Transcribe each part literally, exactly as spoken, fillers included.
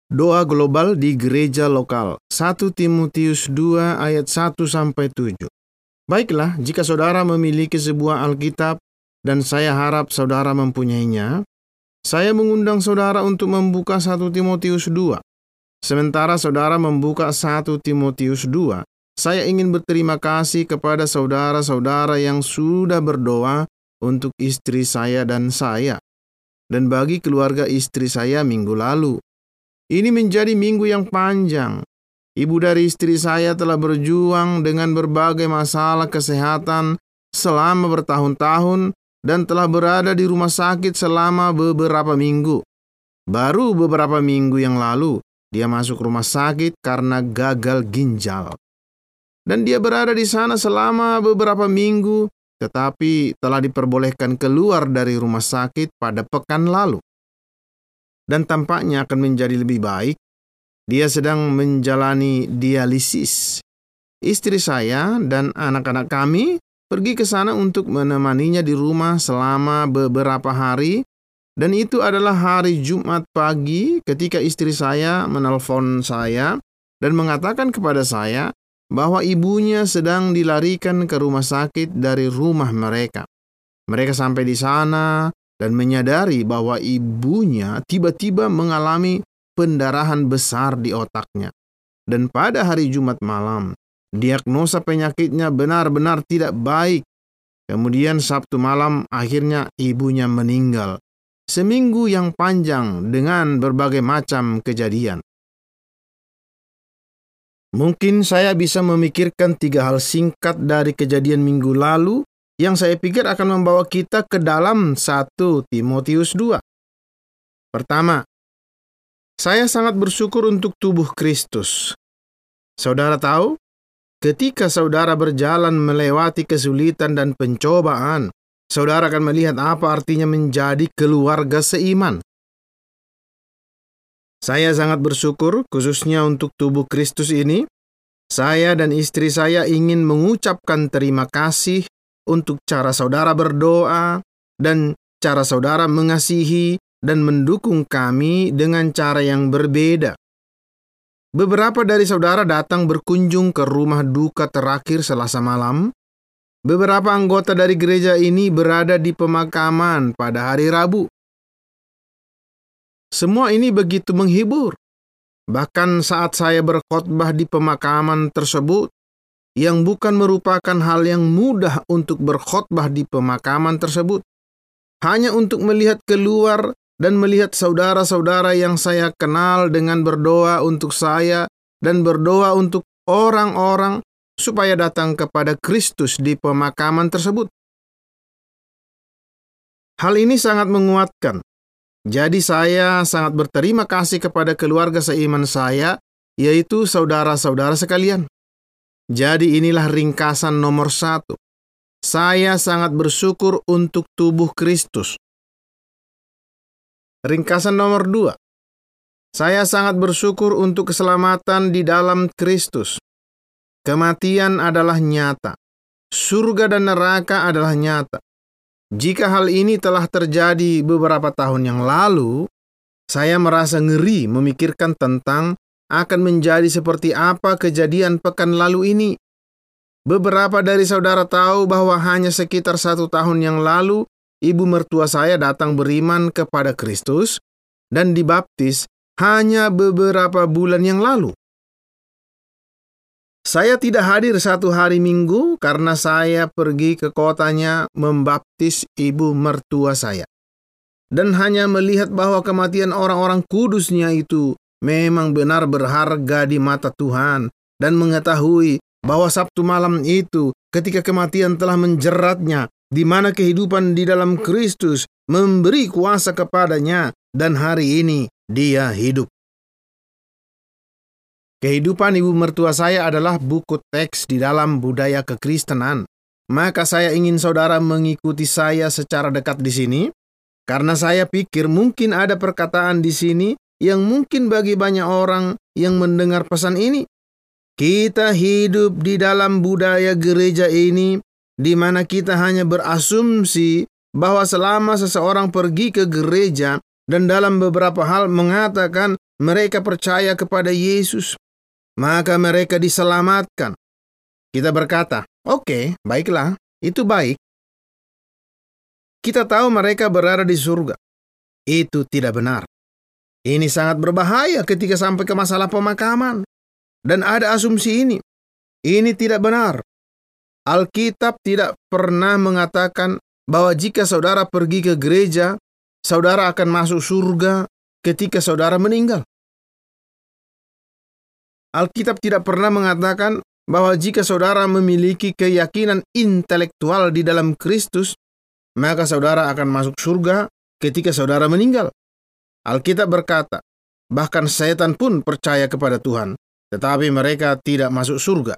Doa global di gereja lokal. satu Timotius dua ayat satu sampai tujuh. Baiklah, jika saudara memiliki sebuah Alkitab dan saya harap saudara mempunyainya, saya mengundang saudara untuk membuka satu Timotius dua. Sementara saudara membuka satu Timotius dua, saya ingin berterima kasih kepada saudara-saudara yang sudah berdoa untuk istri saya dan saya, dan bagi keluarga istri saya minggu lalu. Ini menjadi minggu yang panjang. Ibu dari istri saya telah berjuang dengan berbagai masalah kesehatan selama bertahun-tahun dan telah berada di rumah sakit selama beberapa minggu. Baru beberapa minggu yang lalu, dia masuk rumah sakit karena gagal ginjal. Dan dia berada di sana selama beberapa minggu, tetapi telah diperbolehkan keluar dari rumah sakit pada pekan lalu. Dan tampaknya akan menjadi lebih baik. Dia sedang menjalani dialisis. Istri saya dan anak-anak kami pergi ke sana untuk menemaninya di rumah selama beberapa hari. Dan itu adalah hari Jumat pagi ketika istri saya menelpon saya dan mengatakan kepada saya bahwa ibunya sedang dilarikan ke rumah sakit dari rumah mereka. Mereka sampai di sana dan menyadari bahwa ibunya tiba-tiba mengalami pendarahan besar di otaknya. Dan pada hari Jumat malam, diagnosa penyakitnya benar-benar tidak baik. Kemudian Sabtu malam akhirnya ibunya meninggal. Seminggu yang panjang dengan berbagai macam kejadian. Mungkin saya bisa memikirkan tiga hal singkat dari kejadian minggu lalu yang saya pikir akan membawa kita ke dalam satu Timotius dua. Pertama, saya sangat bersyukur untuk tubuh Kristus. Saudara tahu, ketika saudara berjalan melewati kesulitan dan pencobaan, saudara akan melihat apa artinya menjadi keluarga seiman. Saya sangat bersyukur khususnya untuk tubuh Kristus ini. Saya dan istri saya ingin mengucapkan terima kasih untuk cara saudara berdoa dan cara saudara mengasihi dan mendukung kami dengan cara yang berbeda. Beberapa dari saudara datang berkunjung ke rumah duka terakhir Selasa malam. Beberapa anggota dari gereja ini berada di pemakaman pada hari Rabu. Semua ini begitu menghibur. Bahkan saat saya berkhotbah di pemakaman tersebut, yang bukan merupakan hal yang mudah untuk berkhotbah di pemakaman tersebut. Hanya untuk melihat keluar dan melihat saudara-saudara yang saya kenal dengan berdoa untuk saya dan berdoa untuk orang-orang supaya datang kepada Kristus di pemakaman tersebut. Hal ini sangat menguatkan. Jadi saya sangat berterima kasih kepada keluarga seiman saya, yaitu saudara-saudara sekalian. Jadi inilah ringkasan nomor satu. Saya sangat bersyukur untuk tubuh Kristus. Ringkasan nomor dua. Saya sangat bersyukur untuk keselamatan di dalam Kristus. Kematian adalah nyata. Surga dan neraka adalah nyata. Jika hal ini telah terjadi beberapa tahun yang lalu, saya merasa ngeri memikirkan tentang akan menjadi seperti apa kejadian pekan lalu ini. Beberapa dari saudara tahu bahwa hanya sekitar satu tahun yang lalu, ibu mertua saya datang beriman kepada Kristus dan dibaptis hanya beberapa bulan yang lalu. Saya tidak hadir satu hari Minggu karena saya pergi ke kotanya membaptis ibu mertua saya. Dan hanya melihat bahwa kematian orang-orang kudusnya itu memang benar berharga di mata Tuhan, dan mengetahui bahwa Sabtu malam itu ketika kematian telah menjeratnya, di mana kehidupan di dalam Kristus memberi kuasa kepadanya, dan hari ini dia hidup. Kehidupan ibu mertua saya adalah buku teks di dalam budaya kekristenan. Maka saya ingin saudara mengikuti saya secara dekat di sini, karena saya pikir mungkin ada perkataan di sini yang mungkin bagi banyak orang yang mendengar pesan ini. Kita hidup di dalam budaya gereja ini, di mana kita hanya berasumsi bahwa selama seseorang pergi ke gereja dan dalam beberapa hal mengatakan mereka percaya kepada Yesus, maka mereka diselamatkan. Kita berkata, oke, baiklah, itu baik. Kita tahu mereka berada di surga. Itu tidak benar. Ini sangat berbahaya ketika sampai ke masalah pemakaman. Dan ada asumsi ini. Ini tidak benar. Alkitab tidak pernah mengatakan bahwa jika saudara pergi ke gereja, saudara akan masuk surga ketika saudara meninggal. Alkitab tidak pernah mengatakan bahwa jika saudara memiliki keyakinan intelektual di dalam Kristus, maka saudara akan masuk surga ketika saudara meninggal. Alkitab berkata, bahkan setan pun percaya kepada Tuhan, tetapi mereka tidak masuk surga.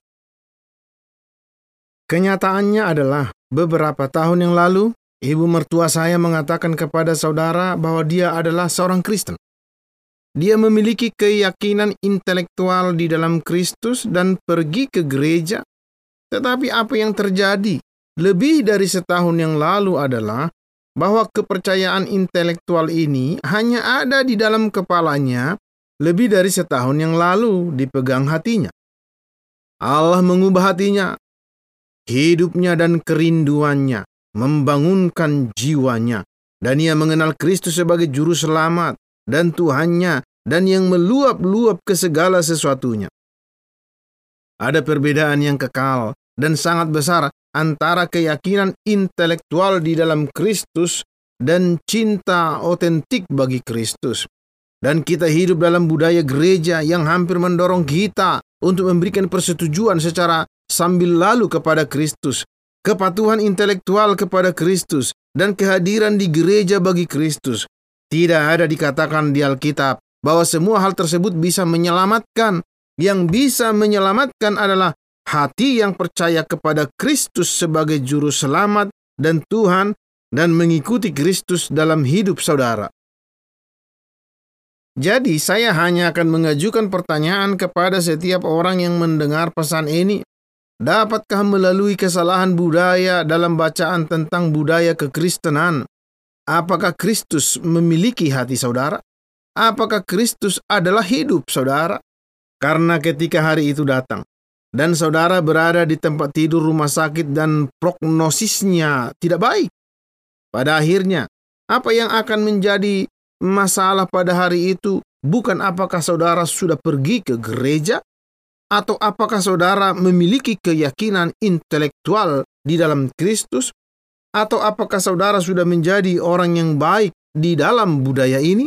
Kenyataannya adalah, beberapa tahun yang lalu, ibu mertua saya mengatakan kepada saudara bahwa dia adalah seorang Kristen. Dia memiliki keyakinan intelektual di dalam Kristus dan pergi ke gereja. Tetapi apa yang terjadi lebih dari setahun yang lalu adalah bahwa kepercayaan intelektual ini hanya ada di dalam kepalanya lebih dari setahun yang lalu dipegang hatinya. Allah mengubah hatinya, hidupnya dan kerinduannya, membangunkan jiwanya, dan ia mengenal Kristus sebagai juru selamat dan Tuhannya, dan yang meluap-luap ke segala sesuatunya. Ada perbedaan yang kekal dan sangat besar antara keyakinan intelektual di dalam Kristus dan cinta otentik bagi Kristus. Dan kita hidup dalam budaya gereja yang hampir mendorong kita untuk memberikan persetujuan secara sambil lalu kepada Kristus, kepatuhan intelektual kepada Kristus, dan kehadiran di gereja bagi Kristus. Tidak ada dikatakan di Alkitab bahwa semua hal tersebut bisa menyelamatkan. Yang bisa menyelamatkan adalah hati yang percaya kepada Kristus sebagai juru selamat dan Tuhan, dan mengikuti Kristus dalam hidup saudara. Jadi saya hanya akan mengajukan pertanyaan kepada setiap orang yang mendengar pesan ini. Dapatkah melalui kesalahan budaya dalam bacaan tentang budaya kekristenan, apakah Kristus memiliki hati saudara? Apakah Kristus adalah hidup saudara? Karena ketika hari itu datang, dan saudara berada di tempat tidur rumah sakit dan prognosisnya tidak baik, pada akhirnya, apa yang akan menjadi masalah pada hari itu bukan apakah saudara sudah pergi ke gereja, atau apakah saudara memiliki keyakinan intelektual di dalam Kristus, atau apakah saudara sudah menjadi orang yang baik di dalam budaya ini.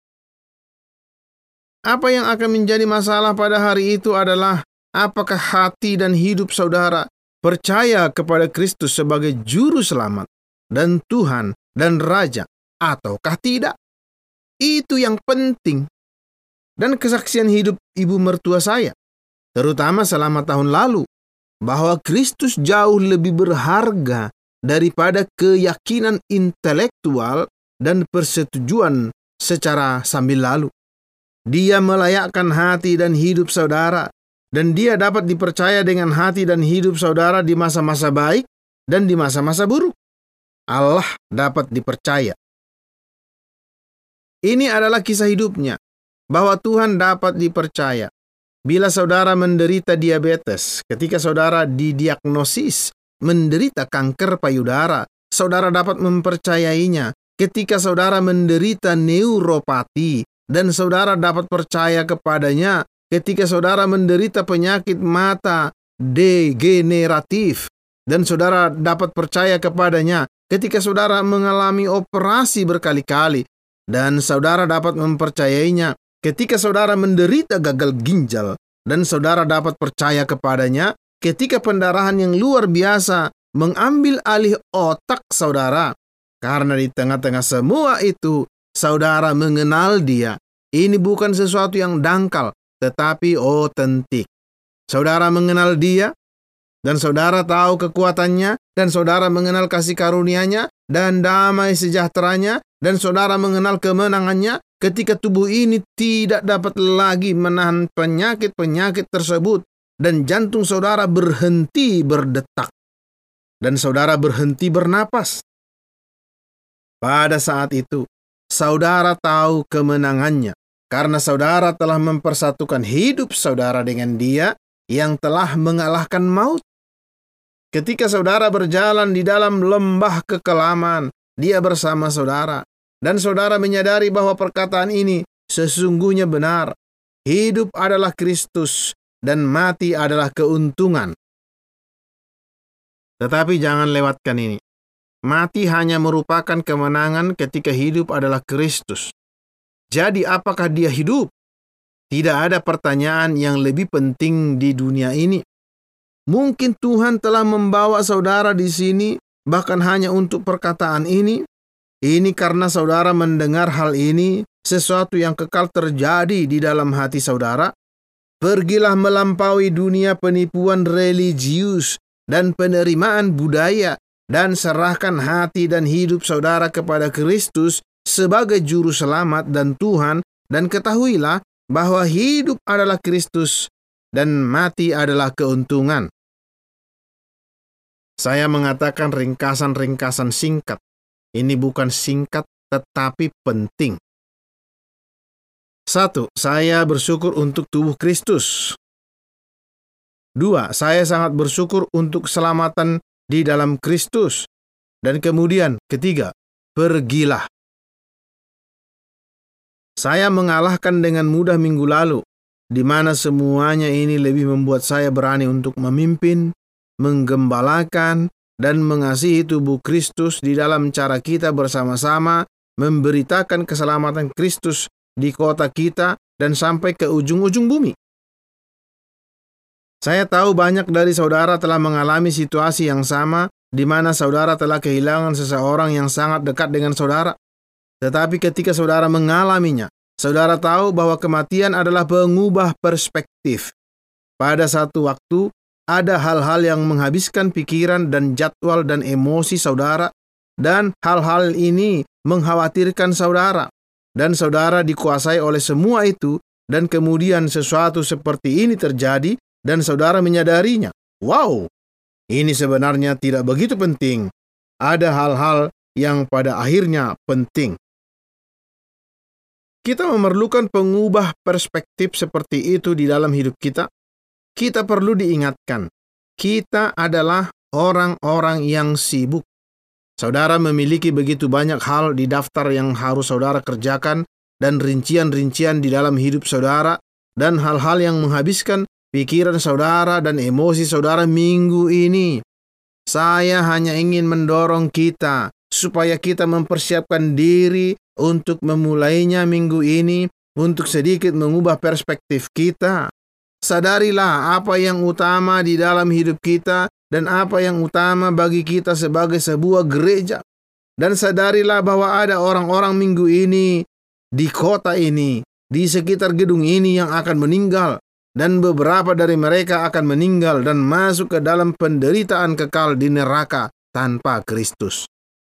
Apa yang akan menjadi masalah pada hari itu adalah apakah hati dan hidup saudara percaya kepada Kristus sebagai juru selamat dan Tuhan dan Raja, ataukah tidak. Itu yang penting. Dan kesaksian hidup ibu mertua saya, terutama selama tahun lalu, bahwa Kristus jauh lebih berharga daripada keyakinan intelektual dan persetujuan secara sambil lalu. Dia melayakkan hati dan hidup saudara, dan dia dapat dipercaya dengan hati dan hidup saudara di masa-masa baik dan di masa-masa buruk. Allah dapat dipercaya. Ini adalah kisah hidupnya, bahwa Tuhan dapat dipercaya. Bila saudara menderita diabetes, ketika saudara didiagnosis menderita kanker payudara, saudara dapat mempercayainya. Ketika saudara menderita neuropati, dan saudara dapat percaya kepadanya. Ketika saudara menderita penyakit mata degeneratif, dan saudara dapat percaya kepadanya. Ketika saudara mengalami operasi berkali-kali, dan saudara dapat mempercayainya. Ketika saudara menderita gagal ginjal, dan saudara dapat percaya kepadanya. Ketika pendarahan yang luar biasa mengambil alih otak saudara, karena di tengah-tengah semua itu, saudara mengenal dia. Ini bukan sesuatu yang dangkal, tetapi otentik. Saudara mengenal dia, dan saudara tahu kekuatannya, dan saudara mengenal kasih karunia-Nya, dan damai sejahteranya, dan saudara mengenal kemenangannya ketika tubuh ini tidak dapat lagi menahan penyakit-penyakit tersebut, dan jantung saudara berhenti berdetak, dan saudara berhenti bernapas. Pada saat itu, saudara tahu kemenangannya, karena saudara telah mempersatukan hidup saudara dengan Dia yang telah mengalahkan maut. Ketika saudara berjalan di dalam lembah kekelaman, Dia bersama saudara, dan saudara menyadari bahwa perkataan ini sesungguhnya benar. Hidup adalah Kristus dan mati adalah keuntungan. Tetapi jangan lewatkan ini. Mati hanya merupakan kemenangan ketika hidup adalah Kristus. Jadi apakah Dia hidup? Tidak ada pertanyaan yang lebih penting di dunia ini. Mungkin Tuhan telah membawa saudara di sini bahkan hanya untuk perkataan ini. Ini karena saudara mendengar hal ini, sesuatu yang kekal terjadi di dalam hati saudara. Pergilah melampaui dunia penipuan religius dan penerimaan budaya, dan serahkan hati dan hidup saudara kepada Kristus sebagai juru selamat dan Tuhan, dan ketahuilah bahwa hidup adalah Kristus dan mati adalah keuntungan. Saya mengatakan ringkasan-ringkasan singkat. Ini bukan singkat tetapi penting. Satu, saya bersyukur untuk tubuh Kristus. Dua, saya sangat bersyukur untuk keselamatan di dalam Kristus. Dan kemudian ketiga, pergilah. Saya mengalahkan dengan mudah minggu lalu, di mana semuanya ini lebih membuat saya berani untuk memimpin, menggembalakan, dan mengasihi tubuh Kristus di dalam cara kita bersama-sama memberitakan keselamatan Kristus di kota kita dan sampai ke ujung-ujung bumi. Saya tahu banyak dari saudara telah mengalami situasi yang sama, di mana saudara telah kehilangan seseorang yang sangat dekat dengan saudara. Tetapi ketika saudara mengalaminya, saudara tahu bahwa kematian adalah pengubah perspektif. Pada satu waktu, ada hal-hal yang menghabiskan pikiran dan jadwal dan emosi saudara, dan hal-hal ini mengkhawatirkan saudara. Dan saudara dikuasai oleh semua itu, dan kemudian sesuatu seperti ini terjadi, dan saudara menyadarinya. Wow, ini sebenarnya tidak begitu penting. Ada hal-hal yang pada akhirnya penting. Kita memerlukan pengubah perspektif seperti itu di dalam hidup kita. Kita perlu diingatkan, kita adalah orang-orang yang sibuk. Saudara memiliki begitu banyak hal di daftar yang harus saudara kerjakan, dan rincian-rincian di dalam hidup saudara, dan hal-hal yang menghabiskan pikiran saudara dan emosi saudara minggu ini. Saya hanya ingin mendorong kita, supaya kita mempersiapkan diri untuk memulainya minggu ini, untuk sedikit mengubah perspektif kita. Sadarilah apa yang utama di dalam hidup kita dan apa yang utama bagi kita sebagai sebuah gereja. Dan sadarilah bahwa ada orang-orang minggu ini, di kota ini, di sekitar gedung ini yang akan meninggal. Dan beberapa dari mereka akan meninggal dan masuk ke dalam penderitaan kekal di neraka tanpa Kristus.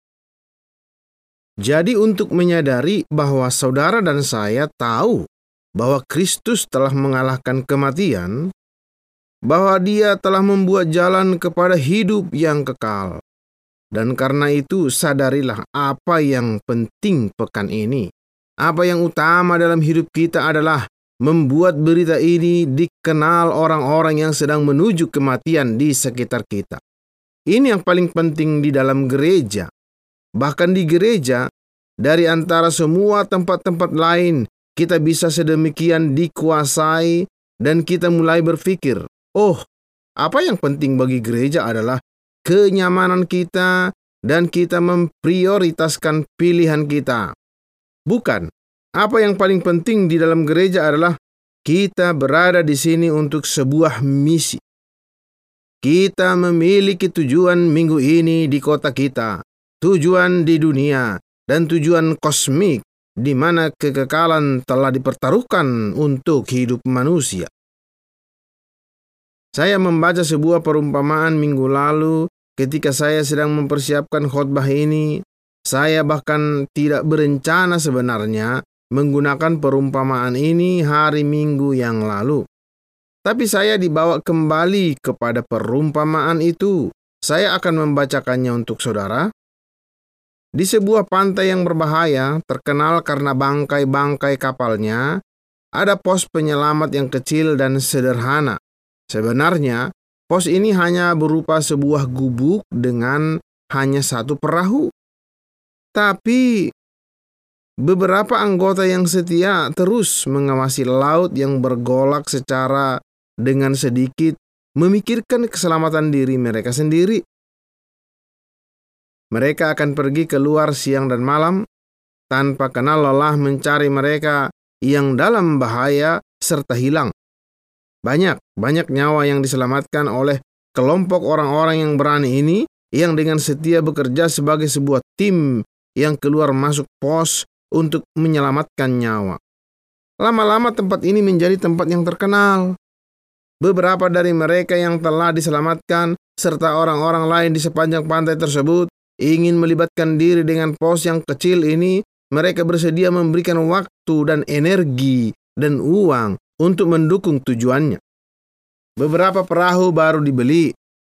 Jadi untuk menyadari bahwa saudara dan saya tahu bahwa Kristus telah mengalahkan kematian, bahwa Dia telah membuat jalan kepada hidup yang kekal. Dan karena itu sadarilah apa yang penting pekan ini. Apa yang utama dalam hidup kita adalah membuat berita ini dikenal orang-orang yang sedang menuju kematian di sekitar kita. Ini yang paling penting di dalam gereja. Bahkan di gereja, dari antara semua tempat-tempat lain, kita bisa sedemikian dikuasai dan kita mulai berpikir, oh, apa yang penting bagi gereja adalah kenyamanan kita dan kita memprioritaskan pilihan kita. Bukan, apa yang paling penting di dalam gereja adalah kita berada di sini untuk sebuah misi. Kita memiliki tujuan minggu ini di kota kita, tujuan di dunia, dan tujuan kosmik, di mana kekekalan telah dipertaruhkan untuk hidup manusia. Saya membaca sebuah perumpamaan minggu lalu ketika saya sedang mempersiapkan khotbah ini. Saya bahkan tidak berencana sebenarnya menggunakan perumpamaan ini hari Minggu yang lalu. Tapi saya dibawa kembali kepada perumpamaan itu. Saya akan membacakannya untuk saudara. Di sebuah pantai yang berbahaya, terkenal karena bangkai-bangkai kapalnya, ada pos penyelamat yang kecil dan sederhana. Sebenarnya, pos ini hanya berupa sebuah gubuk dengan hanya satu perahu. Tapi beberapa anggota yang setia terus mengawasi laut yang bergolak secara dengan sedikit memikirkan keselamatan diri mereka sendiri. Mereka akan pergi keluar siang dan malam tanpa kenal lelah mencari mereka yang dalam bahaya serta hilang. Banyak, banyak nyawa yang diselamatkan oleh kelompok orang-orang yang berani ini yang dengan setia bekerja sebagai sebuah tim yang keluar masuk pos untuk menyelamatkan nyawa. Lama-lama tempat ini menjadi tempat yang terkenal. Beberapa dari mereka yang telah diselamatkan serta orang-orang lain di sepanjang pantai tersebut ingin melibatkan diri dengan pos yang kecil ini. Mereka bersedia memberikan waktu dan energi dan uang untuk mendukung tujuannya. Beberapa perahu baru dibeli.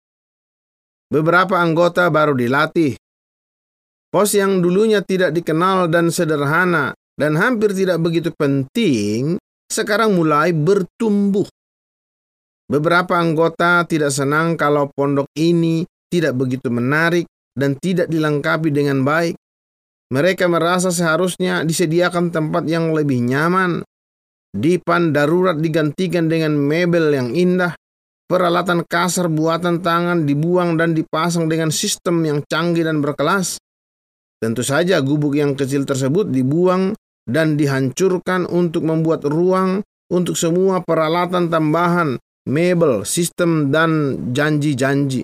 Beberapa anggota baru dilatih. Pos yang dulunya tidak dikenal dan sederhana dan hampir tidak begitu penting, sekarang mulai bertumbuh. Beberapa anggota tidak senang kalau pondok ini tidak begitu menarik dan tidak dilengkapi dengan baik. Mereka merasa seharusnya disediakan tempat yang lebih nyaman. Dipan darurat digantikan dengan mebel yang indah. Peralatan kasar buatan tangan dibuang dan dipasang dengan sistem yang canggih dan berkelas. Tentu saja gubuk yang kecil tersebut dibuang dan dihancurkan untuk membuat ruang untuk semua peralatan tambahan, mebel, sistem, dan janji-janji.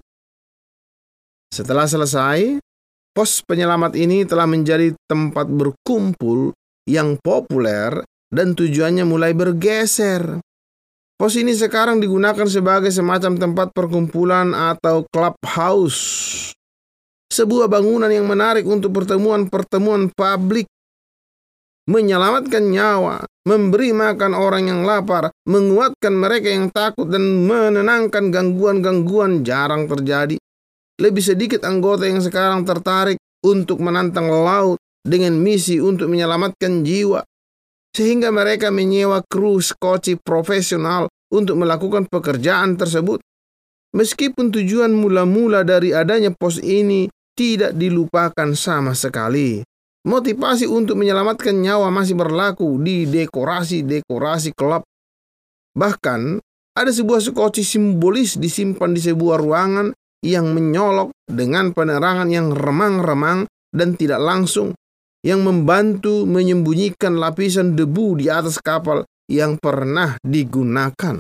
Setelah selesai, pos penyelamat ini telah menjadi tempat berkumpul yang populer dan tujuannya mulai bergeser. Pos ini sekarang digunakan sebagai semacam tempat perkumpulan atau clubhouse. Sebuah bangunan yang menarik untuk pertemuan-pertemuan publik. Menyelamatkan nyawa, memberi makan orang yang lapar, menguatkan mereka yang takut, dan menenangkan gangguan-gangguan jarang terjadi. Lebih sedikit anggota yang sekarang tertarik untuk menantang laut dengan misi untuk menyelamatkan jiwa. Sehingga mereka menyewa kru skoci profesional untuk melakukan pekerjaan tersebut. Meskipun tujuan mula-mula dari adanya pos ini tidak dilupakan sama sekali. Motivasi untuk menyelamatkan nyawa masih berlaku di dekorasi-dekorasi klub. Bahkan, ada sebuah skoci simbolis disimpan di sebuah ruangan yang menyolok dengan penerangan yang remang-remang dan tidak langsung, yang membantu menyembunyikan lapisan debu di atas kapal yang pernah digunakan.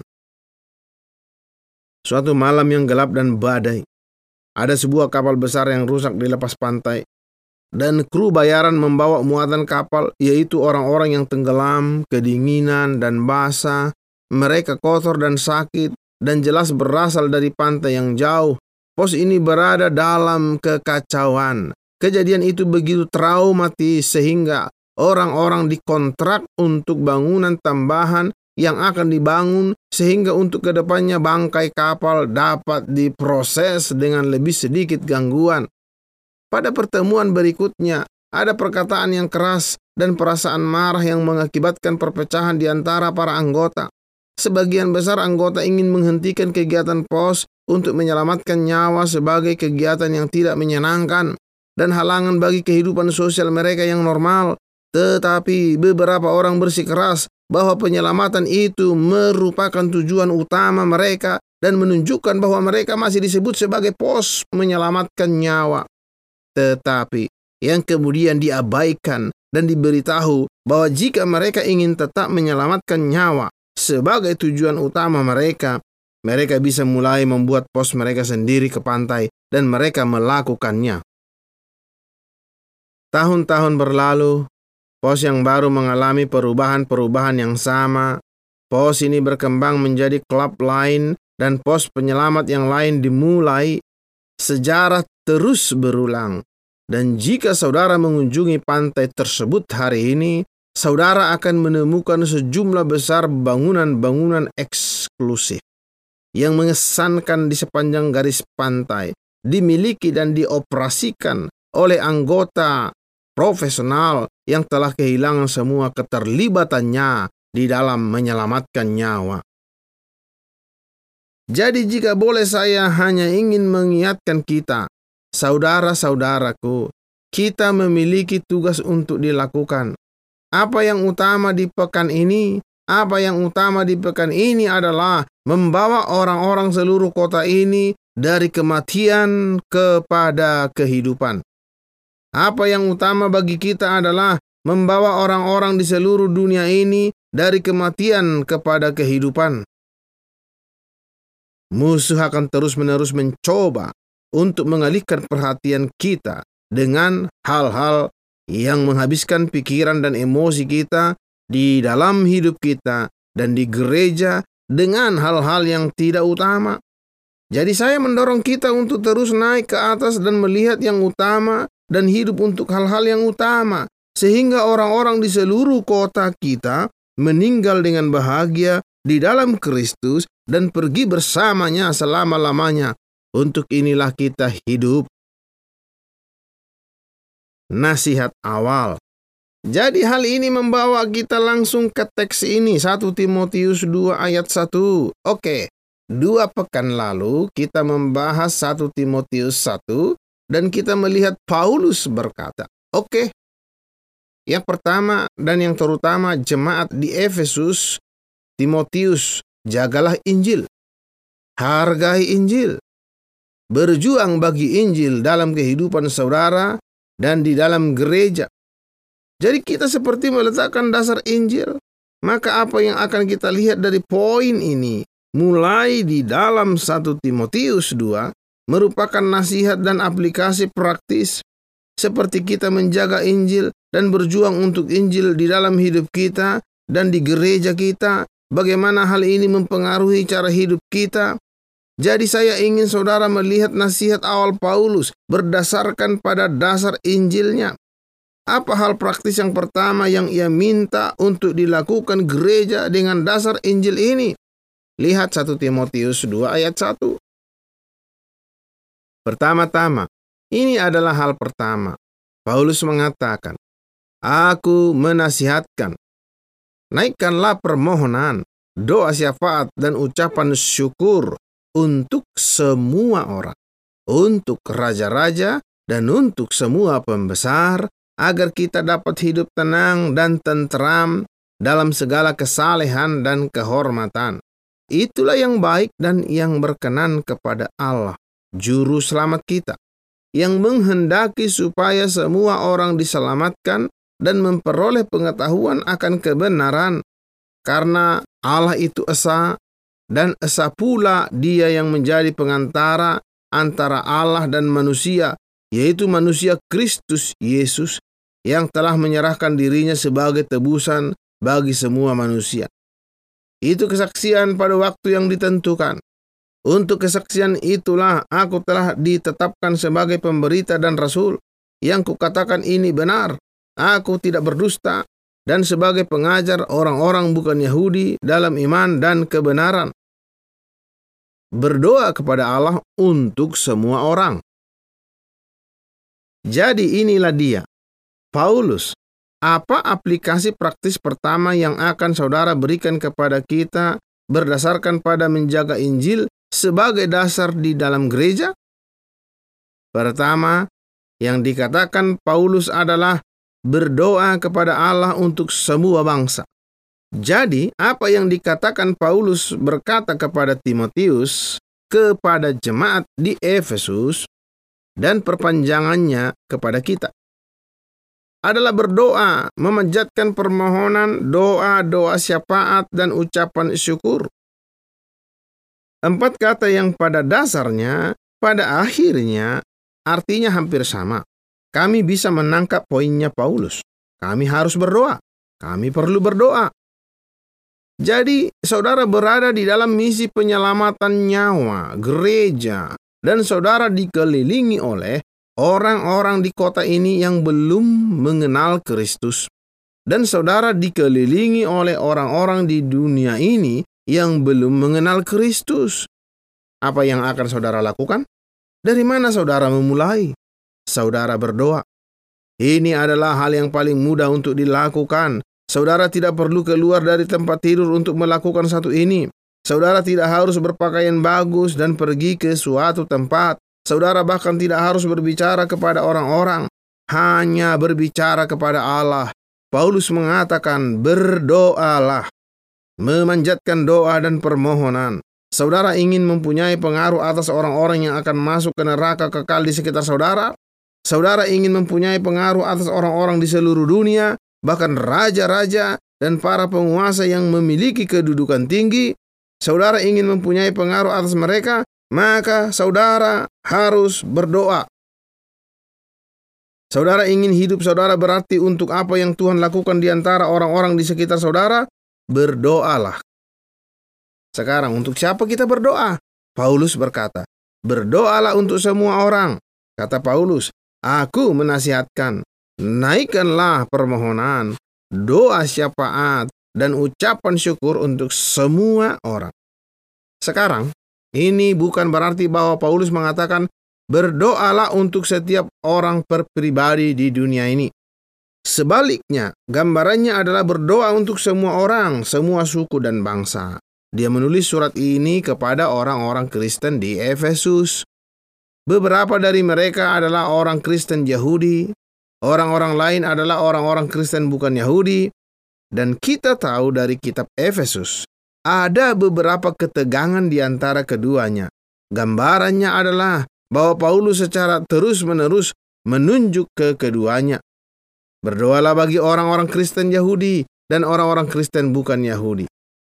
Suatu malam yang gelap dan badai, ada sebuah kapal besar yang rusak di lepas pantai, dan kru bayaran membawa muatan kapal, yaitu orang-orang yang tenggelam, kedinginan, dan basah. Mereka kotor dan sakit, dan jelas berasal dari pantai yang jauh. Pos ini berada dalam kekacauan. Kejadian itu begitu traumatis sehingga orang-orang dikontrak untuk bangunan tambahan yang akan dibangun sehingga untuk kedepannya bangkai kapal dapat diproses dengan lebih sedikit gangguan. Pada pertemuan berikutnya, ada perkataan yang keras dan perasaan marah yang mengakibatkan perpecahan di antara para anggota. Sebagian besar anggota ingin menghentikan kegiatan pos untuk menyelamatkan nyawa sebagai kegiatan yang tidak menyenangkan dan halangan bagi kehidupan sosial mereka yang normal. Tetapi beberapa orang bersikeras bahwa penyelamatan itu merupakan tujuan utama mereka dan menunjukkan bahwa mereka masih disebut sebagai pos menyelamatkan nyawa. Tetapi yang kemudian diabaikan dan diberitahu bahwa jika mereka ingin tetap menyelamatkan nyawa sebagai tujuan utama mereka, mereka bisa mulai membuat pos mereka sendiri ke pantai dan mereka melakukannya. Tahun-tahun berlalu, pos yang baru mengalami perubahan-perubahan yang sama. Pos ini berkembang menjadi klub lain dan pos penyelamat yang lain dimulai. Sejarah terus berulang. Dan jika saudara mengunjungi pantai tersebut hari ini, saudara akan menemukan sejumlah besar bangunan-bangunan eksklusif yang mengesankan di sepanjang garis pantai, dimiliki dan dioperasikan oleh anggota profesional yang telah kehilangan semua keterlibatannya di dalam menyelamatkan nyawa. Jadi jika boleh saya hanya ingin mengingatkan kita, saudara-saudaraku, kita memiliki tugas untuk dilakukan. Apa yang utama di pekan ini? Apa yang utama di pekan ini adalah membawa orang-orang seluruh kota ini dari kematian kepada kehidupan. Apa yang utama bagi kita adalah membawa orang-orang di seluruh dunia ini dari kematian kepada kehidupan. Musuh akan terus-menerus mencoba untuk mengalihkan perhatian kita dengan hal-hal yang menghabiskan pikiran dan emosi kita di dalam hidup kita dan di gereja dengan hal-hal yang tidak utama. Jadi saya mendorong kita untuk terus naik ke atas dan melihat yang utama dan hidup untuk hal-hal yang utama, sehingga orang-orang di seluruh kota kita meninggal dengan bahagia di dalam Kristus dan pergi bersamanya selama-lamanya. Untuk inilah kita hidup. Nasihat awal. Jadi hal ini membawa kita langsung ke teks ini, satu Timotius dua ayat satu. Oke, dua pekan lalu kita membahas satu Timotius satu dan kita melihat Paulus berkata, oke, yang pertama dan yang terutama jemaat di Efesus, Timotius, jagalah Injil, hargai Injil, berjuang bagi Injil dalam kehidupan saudara dan di dalam gereja. Jadi kita seperti meletakkan dasar Injil. Maka apa yang akan kita lihat dari poin ini, mulai di dalam satu Timotius dua, merupakan nasihat dan aplikasi praktis, seperti kita menjaga Injil dan berjuang untuk Injil di dalam hidup kita dan di gereja kita, bagaimana hal ini mempengaruhi cara hidup kita. Jadi saya ingin saudara melihat nasihat awal Paulus berdasarkan pada dasar Injilnya. Apa hal praktis yang pertama yang ia minta untuk dilakukan gereja dengan dasar Injil ini? Lihat satu Timotius dua ayat satu. Pertama-tama, ini adalah hal pertama. Paulus mengatakan, aku menasihatkan, naikkanlah permohonan, doa syafaat dan ucapan syukur untuk semua orang, untuk raja-raja dan untuk semua pembesar, agar kita dapat hidup tenang dan tentram dalam segala kesalehan dan kehormatan. Itulah yang baik dan yang berkenan kepada Allah, Juru Selamat kita, yang menghendaki supaya semua orang diselamatkan dan memperoleh pengetahuan akan kebenaran. Karena Allah itu esa, dan esa pula Dia yang menjadi pengantara antara Allah dan manusia, yaitu manusia Kristus Yesus, yang telah menyerahkan dirinya sebagai tebusan bagi semua manusia. Itu kesaksian pada waktu yang ditentukan. Untuk kesaksian itulah aku telah ditetapkan sebagai pemberita dan rasul, yang kukatakan ini benar, aku tidak berdusta, dan sebagai pengajar orang-orang bukan Yahudi dalam iman dan kebenaran. Berdoa kepada Allah untuk semua orang. Jadi inilah dia, Paulus. Apa aplikasi praktis pertama yang akan saudara berikan kepada kita berdasarkan pada menjaga Injil sebagai dasar di dalam gereja? Pertama, yang dikatakan Paulus adalah berdoa kepada Allah untuk semua bangsa. Jadi, apa yang dikatakan Paulus berkata kepada Timotius, kepada jemaat di Efesus, dan perpanjangannya kepada kita adalah berdoa, memanjatkan permohonan, doa, doa syafaat, dan ucapan syukur. Empat kata yang pada dasarnya, pada akhirnya, artinya hampir sama. Kami bisa menangkap poinnya Paulus. Kami harus berdoa. Kami perlu berdoa. Jadi, saudara berada di dalam misi penyelamatan nyawa, gereja, dan saudara dikelilingi oleh orang-orang di kota ini yang belum mengenal Kristus. Dan saudara dikelilingi oleh orang-orang di dunia ini yang belum mengenal Kristus. Apa yang akan saudara lakukan? Dari mana saudara memulai? Saudara berdoa. Ini adalah hal yang paling mudah untuk dilakukan. Saudara tidak perlu keluar dari tempat tidur untuk melakukan satu ini. Saudara tidak harus berpakaian bagus dan pergi ke suatu tempat. Saudara bahkan tidak harus berbicara kepada orang-orang, hanya berbicara kepada Allah. Paulus mengatakan, berdoalah, memanjatkan doa dan permohonan. Saudara ingin mempunyai pengaruh atas orang-orang yang akan masuk ke neraka kekal di sekitar saudara? Saudara ingin mempunyai pengaruh atas orang-orang di seluruh dunia, bahkan raja-raja dan para penguasa yang memiliki kedudukan tinggi? Saudara ingin mempunyai pengaruh atas mereka, maka saudara harus berdoa. Saudara ingin hidup saudara berarti untuk apa yang Tuhan lakukan di antara orang-orang di sekitar saudara? Berdoalah. Sekarang untuk siapa kita berdoa? Paulus berkata, berdoalah untuk semua orang. Kata Paulus, aku menasihatkan, naikkanlah permohonan, doa syafaat, dan ucapan syukur untuk semua orang. Sekarang, ini bukan berarti bahwa Paulus mengatakan berdoalah untuk setiap orang per pribadi di dunia ini. Sebaliknya, gambarannya adalah berdoa untuk semua orang, semua suku dan bangsa. Dia menulis surat ini kepada orang-orang Kristen di Efesus. Beberapa dari mereka adalah orang Kristen Yahudi, orang-orang lain adalah orang-orang Kristen bukan Yahudi. Dan kita tahu dari kitab Efesus, ada beberapa ketegangan di antara keduanya. Gambarannya adalah bahwa Paulus secara terus-menerus menunjuk ke keduanya. Berdoalah bagi orang-orang Kristen Yahudi dan orang-orang Kristen bukan Yahudi.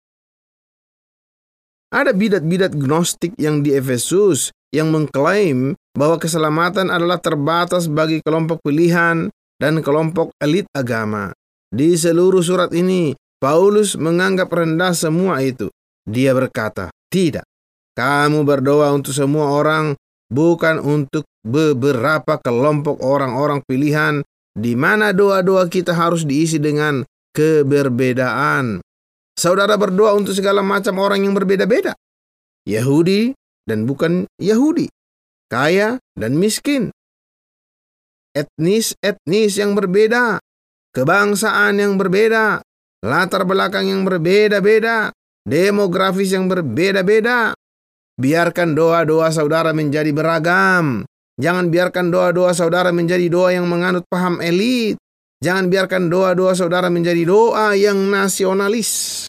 Ada bidat-bidat gnostik yang di Efesus yang mengklaim bahwa keselamatan adalah terbatas bagi kelompok pilihan dan kelompok elit agama. Di seluruh surat ini, Paulus menganggap rendah semua itu. Dia berkata, tidak, kamu berdoa untuk semua orang, bukan untuk beberapa kelompok orang-orang pilihan, di mana doa-doa kita harus diisi dengan keberbedaan. Saudara berdoa untuk segala macam orang yang berbeda-beda, Yahudi dan bukan Yahudi, kaya dan miskin, etnis-etnis yang berbeda, kebangsaan yang berbeda, latar belakang yang berbeda-beda, demografis yang berbeda-beda. Biarkan doa-doa saudara menjadi beragam. Jangan biarkan doa-doa saudara menjadi doa yang menganut paham elit. Jangan biarkan doa-doa saudara menjadi doa yang nasionalis.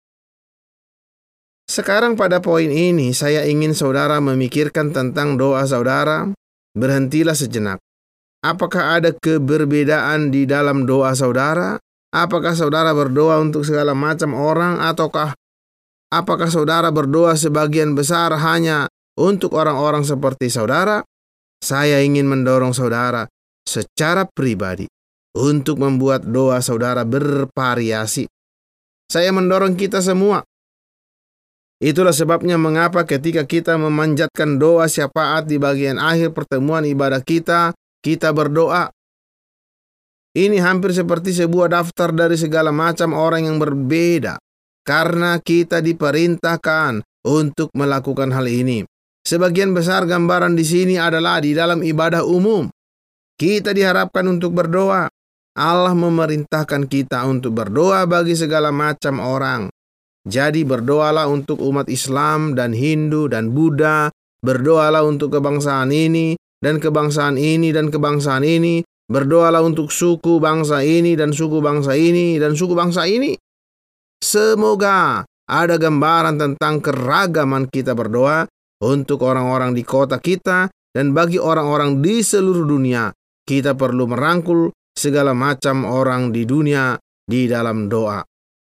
Sekarang pada poin ini saya ingin saudara memikirkan tentang doa saudara. Berhentilah sejenak. Apakah ada keberbedaan di dalam doa saudara? Apakah saudara berdoa untuk segala macam orang? Ataukah apakah saudara berdoa sebagian besar hanya untuk orang-orang seperti saudara? Saya ingin mendorong saudara secara pribadi untuk membuat doa saudara bervariasi. Saya mendorong kita semua. Itulah sebabnya mengapa ketika kita memanjatkan doa syafaat di bagian akhir pertemuan ibadah kita, kita berdoa. Ini hampir seperti sebuah daftar dari segala macam orang yang berbeda, karena kita diperintahkan untuk melakukan hal ini. Sebagian besar gambaran di sini adalah di dalam ibadah umum. Kita diharapkan untuk berdoa. Allah memerintahkan kita untuk berdoa bagi segala macam orang. Jadi berdoalah untuk umat Islam dan Hindu dan Buddha. Berdoalah untuk kebangsaan ini dan kebangsaan ini dan kebangsaan ini. Berdoalah untuk suku bangsa ini dan suku bangsa ini dan suku bangsa ini. Semoga ada gambaran tentang keragaman kita berdoa untuk orang-orang di kota kita dan bagi orang-orang di seluruh dunia. Kita perlu merangkul segala macam orang di dunia di dalam doa.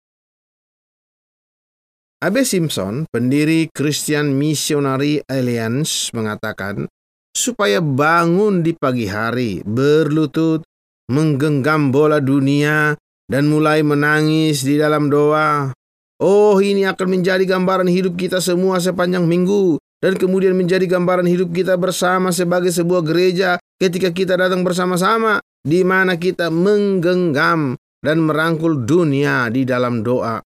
A B Simpson, pendiri Christian Missionary Alliance, mengatakan, supaya bangun di pagi hari, berlutut, menggenggam bola dunia, dan mulai menangis di dalam doa. Oh, ini akan menjadi gambaran hidup kita semua sepanjang minggu, dan kemudian menjadi gambaran hidup kita bersama sebagai sebuah gereja ketika kita datang bersama-sama, di mana kita menggenggam dan merangkul dunia di dalam doa.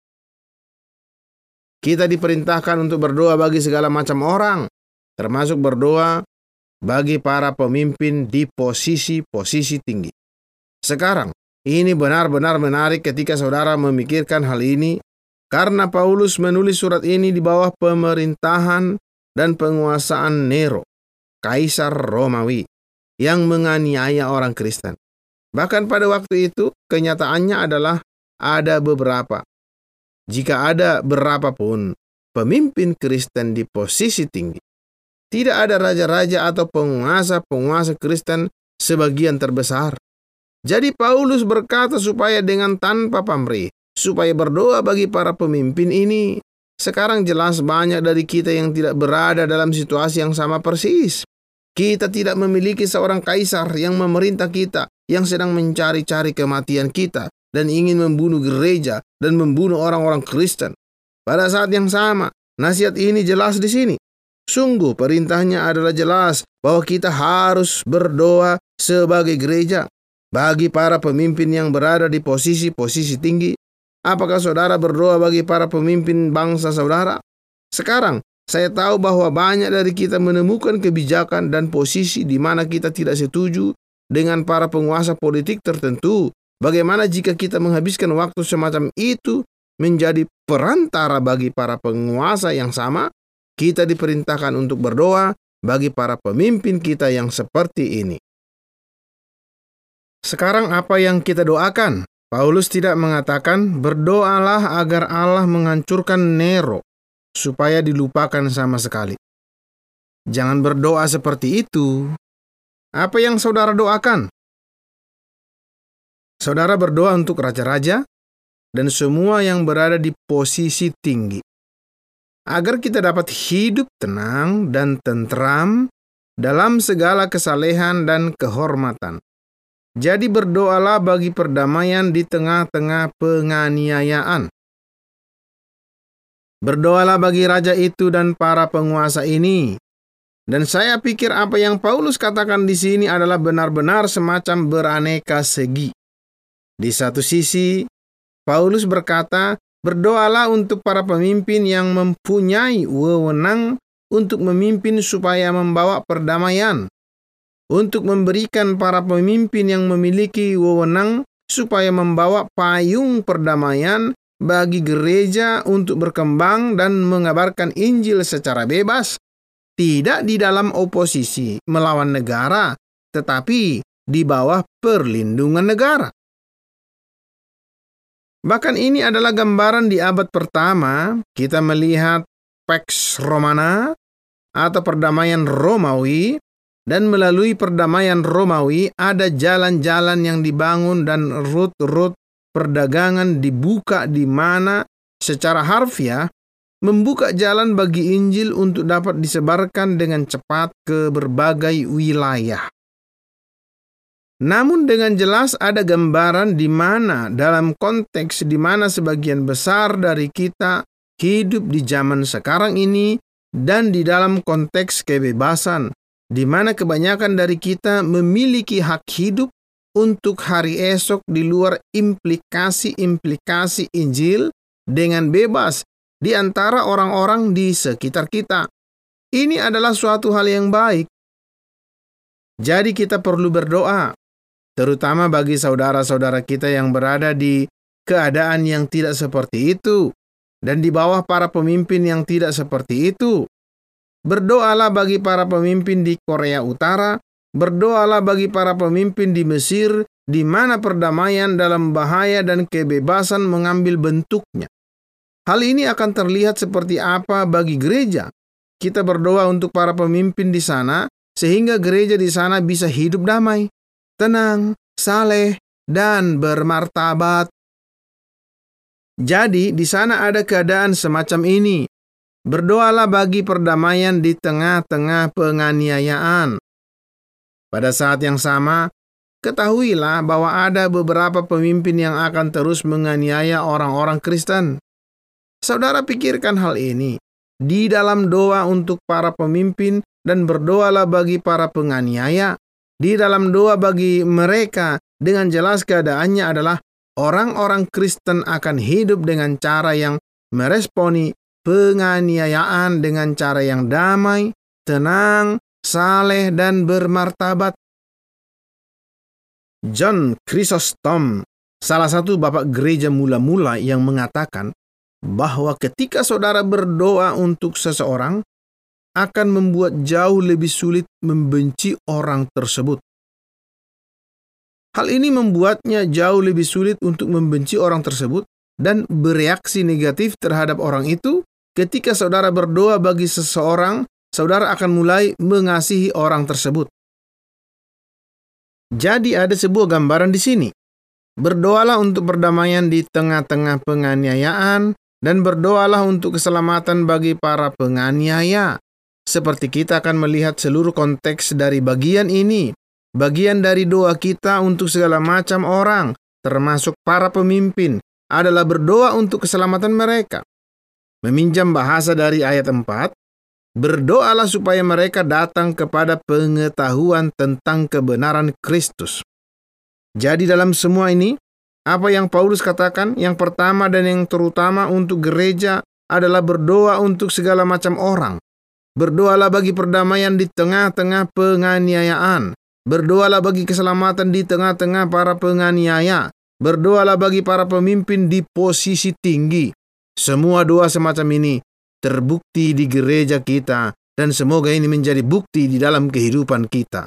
Kita diperintahkan untuk berdoa bagi segala macam orang, termasuk berdoa bagi para pemimpin di posisi-posisi tinggi. Sekarang, Ini benar-benar menarik ketika saudara memikirkan hal ini, karena Paulus menulis surat ini di bawah pemerintahan dan penguasaan Nero, Kaisar Romawi, yang menganiaya orang Kristen. Bahkan pada waktu itu, kenyataannya adalah ada beberapa, jika ada berapapun pemimpin Kristen di posisi tinggi. Tidak ada raja-raja atau penguasa-penguasa Kristen sebagian terbesar. Jadi Paulus berkata supaya dengan tanpa pamrih, supaya berdoa bagi para pemimpin ini. Sekarang jelas banyak dari kita yang tidak berada dalam situasi yang sama persis. Kita tidak memiliki seorang kaisar yang memerintah kita, yang sedang mencari-cari kematian kita, dan ingin membunuh gereja dan membunuh orang-orang Kristen. Pada saat yang sama, nasihat ini jelas di sini. Sungguh perintahnya adalah jelas bahwa kita harus berdoa sebagai gereja bagi para pemimpin yang berada di posisi-posisi tinggi. Apakah saudara berdoa bagi para pemimpin bangsa saudara? Sekarang, saya tahu bahwa banyak dari kita menemukan kebijakan dan posisi di mana kita tidak setuju dengan para penguasa politik tertentu. Bagaimana jika kita menghabiskan waktu semacam itu menjadi perantara bagi para penguasa yang sama? Kita diperintahkan untuk berdoa bagi para pemimpin kita yang seperti ini. Sekarang apa yang kita doakan? Paulus tidak mengatakan berdoalah agar Allah menghancurkan Nero supaya dilupakan sama sekali. Jangan berdoa seperti itu. Apa yang saudara doakan? Saudara berdoa untuk raja-raja dan semua yang berada di posisi tinggi, agar kita dapat hidup tenang dan tentram dalam segala kesalehan dan kehormatan. Jadi berdoalah bagi perdamaian di tengah-tengah penganiayaan. Berdoalah bagi raja itu dan para penguasa ini. Dan saya pikir apa yang Paulus katakan di sini adalah benar-benar semacam beraneka segi. Di satu sisi, Paulus berkata, berdoalah untuk para pemimpin yang mempunyai wewenang untuk memimpin supaya membawa perdamaian, untuk memberikan para pemimpin yang memiliki wewenang supaya membawa payung perdamaian bagi gereja untuk berkembang dan mengabarkan Injil secara bebas, tidak di dalam oposisi melawan negara, tetapi di bawah perlindungan negara. Bahkan ini adalah gambaran di abad pertama. Kita melihat Pax Romana atau perdamaian Romawi, dan melalui perdamaian Romawi ada jalan-jalan yang dibangun dan rut-rut perdagangan dibuka di mana secara harfiah membuka jalan bagi Injil untuk dapat disebarkan dengan cepat ke berbagai wilayah. Namun dengan jelas ada gambaran di mana dalam konteks di mana sebagian besar dari kita hidup di zaman sekarang ini dan di dalam konteks kebebasan, di mana kebanyakan dari kita memiliki hak hidup untuk hari esok di luar implikasi-implikasi Injil dengan bebas di antara orang-orang di sekitar kita. Ini adalah suatu hal yang baik. Jadi kita perlu berdoa, terutama bagi saudara-saudara kita yang berada di keadaan yang tidak seperti itu dan di bawah para pemimpin yang tidak seperti itu. Berdoalah bagi para pemimpin di Korea Utara, berdoalah bagi para pemimpin di Mesir, di mana perdamaian dalam bahaya dan kebebasan mengambil bentuknya. Hal ini akan terlihat seperti apa bagi gereja. Kita berdoa untuk para pemimpin di sana, sehingga gereja di sana bisa hidup damai, tenang, saleh, dan bermartabat. Jadi di sana ada keadaan semacam ini. Berdoalah bagi perdamaian di tengah-tengah penganiayaan. Pada saat yang sama, ketahuilah bahwa ada beberapa pemimpin yang akan terus menganiaya orang-orang Kristen. Saudara pikirkan hal ini di dalam doa untuk para pemimpin dan berdoalah bagi para penganiaya. Di dalam doa bagi mereka, dengan jelas keadaannya adalah orang-orang Kristen akan hidup dengan cara yang meresponi penganiayaan dengan cara yang damai, tenang, saleh, dan bermartabat. John Chrysostom Salah satu bapak gereja mula-mula yang mengatakan bahwa ketika saudara berdoa untuk seseorang, akan membuat jauh lebih sulit membenci orang tersebut. Hal ini membuatnya jauh lebih sulit untuk membenci orang tersebut dan bereaksi negatif terhadap orang itu. Ketika saudara berdoa bagi seseorang, saudara akan mulai mengasihi orang tersebut. Jadi ada sebuah gambaran di sini. Berdoalah untuk perdamaian di tengah-tengah penganiayaan dan berdoalah untuk keselamatan bagi para penganiaya. Seperti kita akan melihat seluruh konteks dari bagian ini, bagian dari doa kita untuk segala macam orang, termasuk para pemimpin, adalah berdoa untuk keselamatan mereka. Meminjam bahasa dari ayat empat, berdoalah supaya mereka datang kepada pengetahuan tentang kebenaran Kristus. Jadi dalam semua ini, apa yang Paulus katakan, yang pertama dan yang terutama untuk gereja adalah berdoa untuk segala macam orang. Berdoalah bagi perdamaian di tengah-tengah penganiayaan. Berdoalah bagi keselamatan di tengah-tengah para penganiaya. Berdoalah bagi para pemimpin di posisi tinggi. Semua doa semacam ini terbukti di gereja kita, dan semoga ini menjadi bukti di dalam kehidupan kita.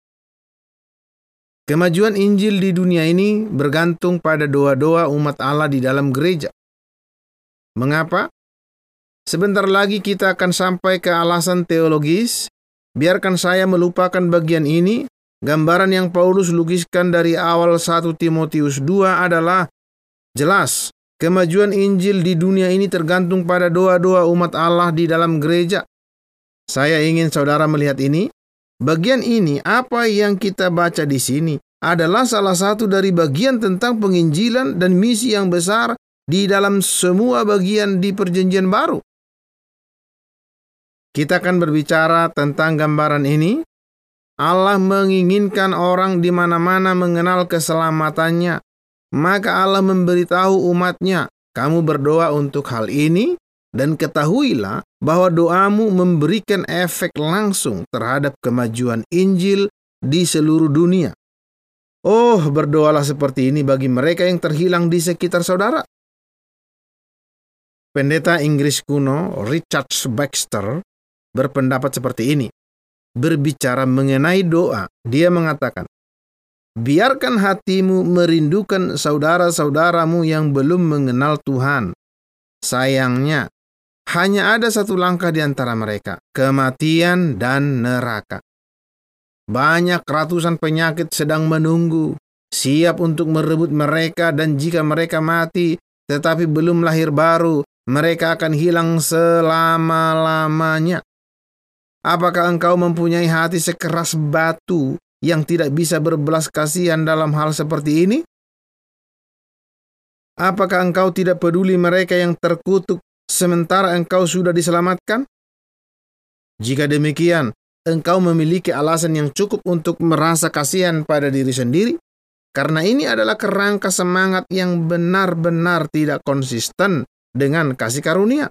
Kemajuan Injil di dunia ini bergantung pada doa-doa umat Allah di dalam gereja. Mengapa? Sebentar lagi kita akan sampai ke alasan teologis. Biarkan saya melupakan bagian ini. Gambaran yang Paulus lukiskan dari awal satu Timotius dua adalah jelas. Kemajuan Injil di dunia ini tergantung pada doa-doa umat Allah di dalam gereja. Saya ingin saudara melihat ini. Bagian ini, apa yang kita baca di sini, adalah salah satu dari bagian tentang penginjilan dan misi yang besar di dalam semua bagian di Perjanjian Baru. Kita akan berbicara tentang gambaran ini. Allah menginginkan orang di mana-mana mengenal keselamatannya. Maka Allah memberitahu umatnya, kamu berdoa untuk hal ini, dan ketahuilah bahwa doamu memberikan efek langsung terhadap kemajuan Injil di seluruh dunia. Oh, berdoalah seperti ini bagi mereka yang terhilang di sekitar saudara. Pendeta Inggris kuno Richard Baxter berpendapat seperti ini. Berbicara mengenai doa, dia mengatakan, biarkan hatimu merindukan saudara-saudaramu yang belum mengenal Tuhan. Sayangnya, hanya ada satu langkah di antara mereka, kematian dan neraka. Banyak ratusan penyakit sedang menunggu, siap untuk merebut mereka, dan jika mereka mati, tetapi belum lahir baru, mereka akan hilang selama-lamanya. Apakah engkau mempunyai hati sekeras batu yang tidak bisa berbelas kasihan dalam hal seperti ini? Apakah engkau tidak peduli mereka yang terkutuk sementara engkau sudah diselamatkan? Jika demikian, engkau memiliki alasan yang cukup untuk merasa kasihan pada diri sendiri, karena ini adalah kerangka semangat yang benar-benar tidak konsisten dengan kasih karunia.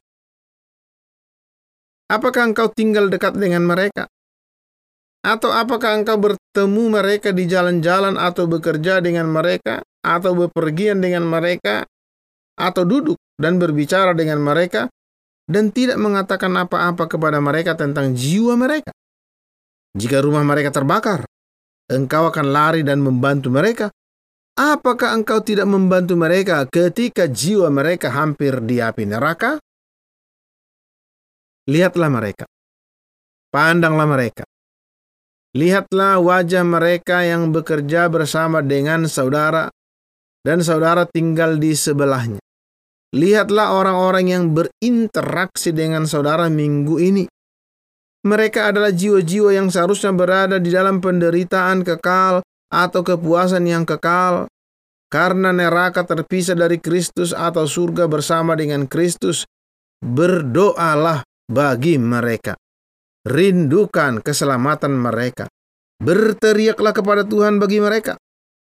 Apakah engkau tinggal dekat dengan mereka? Atau apakah engkau bertemu mereka di jalan-jalan, atau bekerja dengan mereka, atau bepergian dengan mereka, atau duduk dan berbicara dengan mereka, dan tidak mengatakan apa-apa kepada mereka tentang jiwa mereka? Jika rumah mereka terbakar, engkau akan lari dan membantu mereka. Apakah engkau tidak membantu mereka ketika jiwa mereka hampir di api neraka? Lihatlah mereka. Pandanglah mereka. Lihatlah wajah mereka yang bekerja bersama dengan saudara, dan saudara tinggal di sebelahnya. Lihatlah orang-orang yang berinteraksi dengan saudara minggu ini. Mereka adalah jiwa-jiwa yang seharusnya berada di dalam penderitaan kekal atau kepuasan yang kekal, karena neraka terpisah dari Kristus atau surga bersama dengan Kristus. Berdoalah bagi mereka. Rindukan keselamatan mereka. Berteriaklah kepada Tuhan bagi mereka.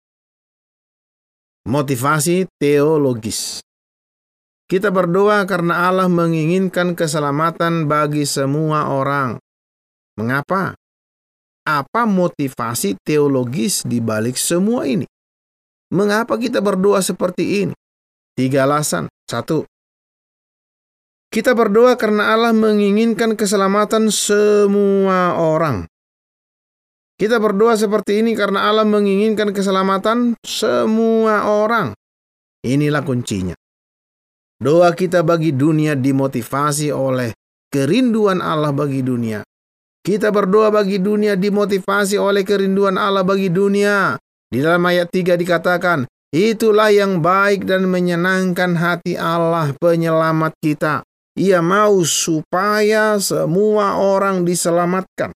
Motivasi teologis. Kita berdoa karena Allah menginginkan keselamatan bagi semua orang. Mengapa? Apa motivasi teologis di balik semua ini? Mengapa kita berdoa seperti ini? Tiga alasan. Satu, kita berdoa karena Allah menginginkan keselamatan semua orang. Kita berdoa seperti ini karena Allah menginginkan keselamatan semua orang. Inilah kuncinya. Doa kita bagi dunia dimotivasi oleh kerinduan Allah bagi dunia. Kita berdoa bagi dunia dimotivasi oleh kerinduan Allah bagi dunia. Di dalam ayat tiga dikatakan, itulah yang baik dan menyenangkan hati Allah penyelamat kita. Ia mau supaya semua orang diselamatkan.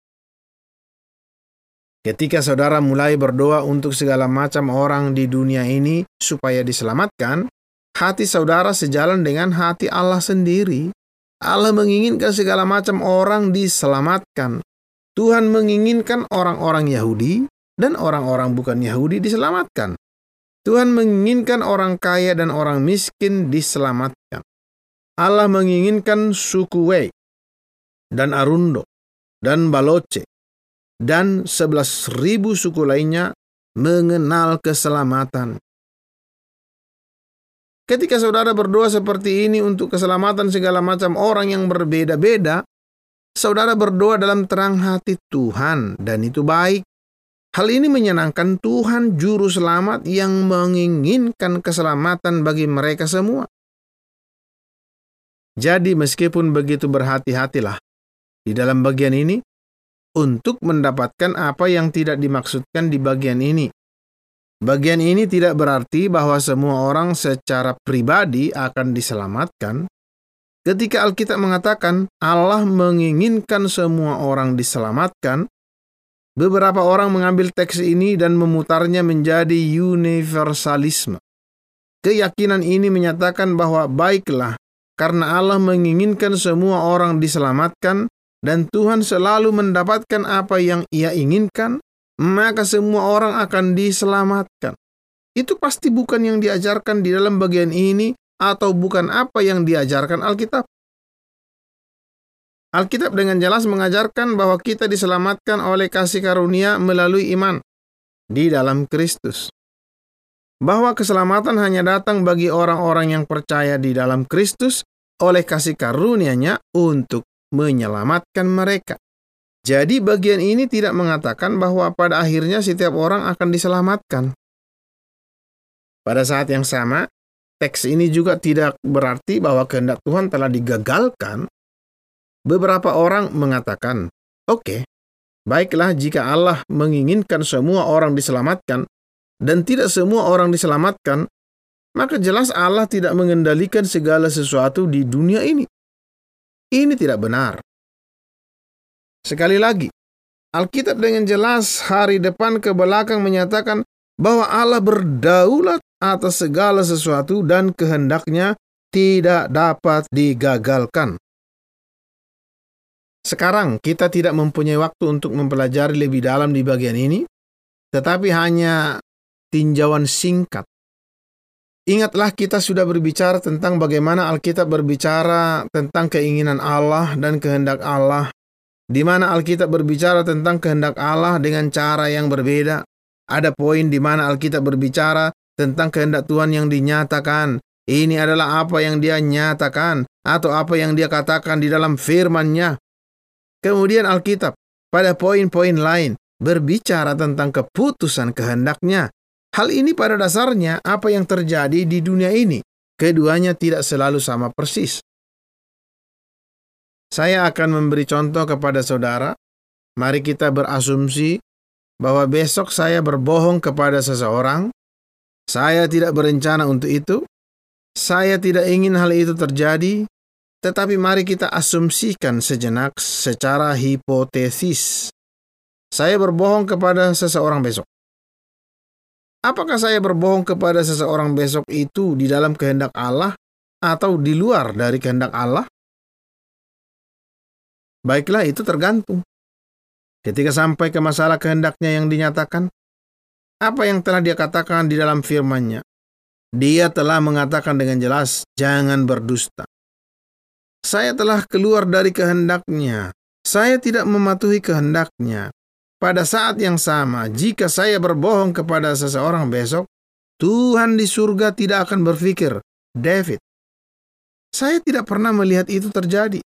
Ketika saudara mulai berdoa untuk segala macam orang di dunia ini supaya diselamatkan, hati saudara sejalan dengan hati Allah sendiri. Allah menginginkan segala macam orang diselamatkan. Tuhan menginginkan orang-orang Yahudi dan orang-orang bukan Yahudi diselamatkan. Tuhan menginginkan orang kaya dan orang miskin diselamatkan. Allah menginginkan suku Wei dan Arundo dan Baloche dan sebelas ribu suku lainnya mengenal keselamatan. Ketika saudara berdoa seperti ini untuk keselamatan segala macam orang yang berbeda-beda, saudara berdoa dalam terang hati Tuhan, dan itu baik. Hal ini menyenangkan Tuhan Juru Selamat yang menginginkan keselamatan bagi mereka semua. Jadi meskipun begitu berhati-hatilah di dalam bagian ini untuk mendapatkan apa yang tidak dimaksudkan di bagian ini. Bagian ini tidak berarti bahwa semua orang secara pribadi akan diselamatkan. Ketika Alkitab mengatakan Allah menginginkan semua orang diselamatkan, beberapa orang mengambil teks ini dan memutarnya menjadi universalisme. Keyakinan ini menyatakan bahwa baiklah, karena Allah menginginkan semua orang diselamatkan dan Tuhan selalu mendapatkan apa yang Ia inginkan, maka semua orang akan diselamatkan. Itu pasti bukan yang diajarkan di dalam bagian ini atau bukan apa yang diajarkan Alkitab. Alkitab dengan jelas mengajarkan bahwa kita diselamatkan oleh kasih karunia melalui iman di dalam Kristus. Bahwa keselamatan hanya datang bagi orang-orang yang percaya di dalam Kristus oleh kasih karunia-Nya untuk menyelamatkan mereka. Jadi bagian ini tidak mengatakan bahwa pada akhirnya setiap orang akan diselamatkan. Pada saat yang sama, teks ini juga tidak berarti bahwa kehendak Tuhan telah digagalkan. Beberapa orang mengatakan, oke, okay, baiklah jika Allah menginginkan semua orang diselamatkan dan tidak semua orang diselamatkan, maka jelas Allah tidak mengendalikan segala sesuatu di dunia ini. Ini tidak benar. Sekali lagi, Alkitab dengan jelas hari depan ke belakang menyatakan bahwa Allah berdaulat atas segala sesuatu dan kehendaknya tidak dapat digagalkan. Sekarang kita tidak mempunyai waktu untuk mempelajari lebih dalam di bagian ini, tetapi hanya tinjauan singkat. Ingatlah kita sudah berbicara tentang bagaimana Alkitab berbicara tentang keinginan Allah dan kehendak Allah, di mana Alkitab berbicara tentang kehendak Allah dengan cara yang berbeda. Ada poin di mana Alkitab berbicara tentang kehendak Tuhan yang dinyatakan. Ini adalah apa yang Dia nyatakan atau apa yang Dia katakan di dalam firman-Nya. Kemudian Alkitab pada poin-poin lain berbicara tentang keputusan kehendak-Nya. Hal ini pada dasarnya apa yang terjadi di dunia ini. Keduanya tidak selalu sama persis. Saya akan memberi contoh kepada saudara. Mari kita berasumsi bahwa besok saya berbohong kepada seseorang. Saya tidak berencana untuk itu. Saya tidak ingin hal itu terjadi. Tetapi mari kita asumsikan sejenak secara hipotesis. Saya berbohong kepada seseorang besok. Apakah saya berbohong kepada seseorang besok itu di dalam kehendak Allah atau di luar dari kehendak Allah? Baiklah, itu tergantung. Ketika sampai ke masalah kehendaknya yang dinyatakan, apa yang telah Dia katakan di dalam firman-Nya? Dia telah mengatakan dengan jelas, jangan berdusta. Saya telah keluar dari kehendak-Nya. Saya tidak mematuhi kehendak-Nya. Pada saat yang sama, jika saya berbohong kepada seseorang besok, Tuhan di surga tidak akan berpikir, David, saya tidak pernah melihat itu terjadi.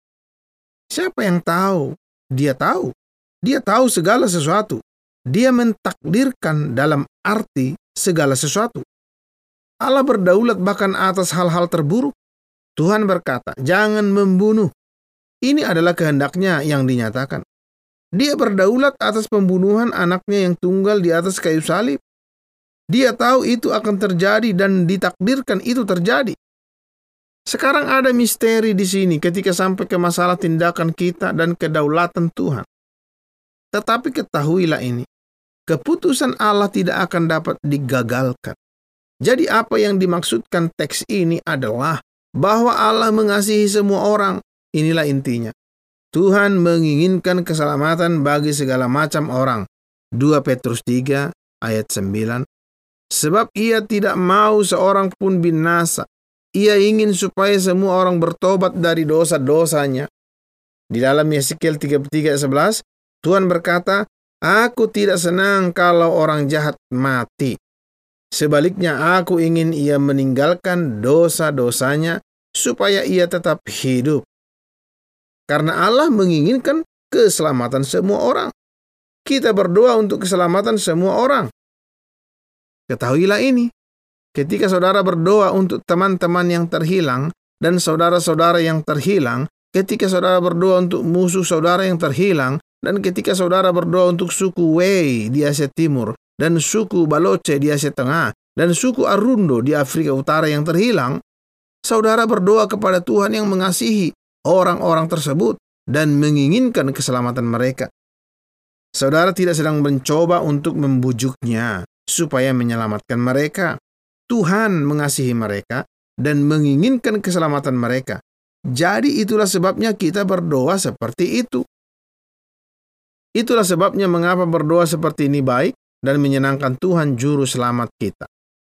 Siapa yang tahu? Dia tahu. Dia tahu segala sesuatu. Dia mentakdirkan dalam arti segala sesuatu. Allah berdaulat bahkan atas hal-hal terburuk. Tuhan berkata, jangan membunuh. Ini adalah kehendaknya yang dinyatakan. Dia berdaulat atas pembunuhan anaknya yang tunggal di atas kayu salib. Dia tahu itu akan terjadi dan ditakdirkan itu terjadi. Sekarang ada misteri di sini ketika sampai ke masalah tindakan kita dan kedaulatan Tuhan. Tetapi ketahuilah ini, keputusan Allah tidak akan dapat digagalkan. Jadi apa yang dimaksudkan teks ini adalah bahwa Allah mengasihi semua orang. Inilah intinya. Tuhan menginginkan keselamatan bagi segala macam orang. dua Petrus tiga ayat sembilan. Sebab ia tidak mau seorang pun binasa. Ia ingin supaya semua orang bertobat dari dosa-dosanya. Di dalam Yeskiel tiga puluh tiga ayat sebelas, Tuhan berkata, aku tidak senang kalau orang jahat mati. Sebaliknya aku ingin ia meninggalkan dosa-dosanya supaya ia tetap hidup. Karena Allah menginginkan keselamatan semua orang. Kita berdoa untuk keselamatan semua orang. Ketahuilah ini, ketika saudara berdoa untuk teman-teman yang terhilang dan saudara-saudara yang terhilang, ketika saudara berdoa untuk musuh saudara yang terhilang, dan ketika saudara berdoa untuk suku Wei di Asia Timur, dan suku Baloche di Asia Tengah, dan suku Arundo di Afrika Utara yang terhilang, saudara berdoa kepada Tuhan yang mengasihi orang-orang tersebut dan menginginkan keselamatan mereka. Saudara tidak sedang mencoba untuk membujuknya supaya menyelamatkan mereka. Tuhan mengasihi mereka dan menginginkan keselamatan mereka. Jadi itulah sebabnya kita berdoa seperti itu. Itulah sebabnya mengapa berdoa seperti ini baik dan menyenangkan Tuhan Juru Selamat kita.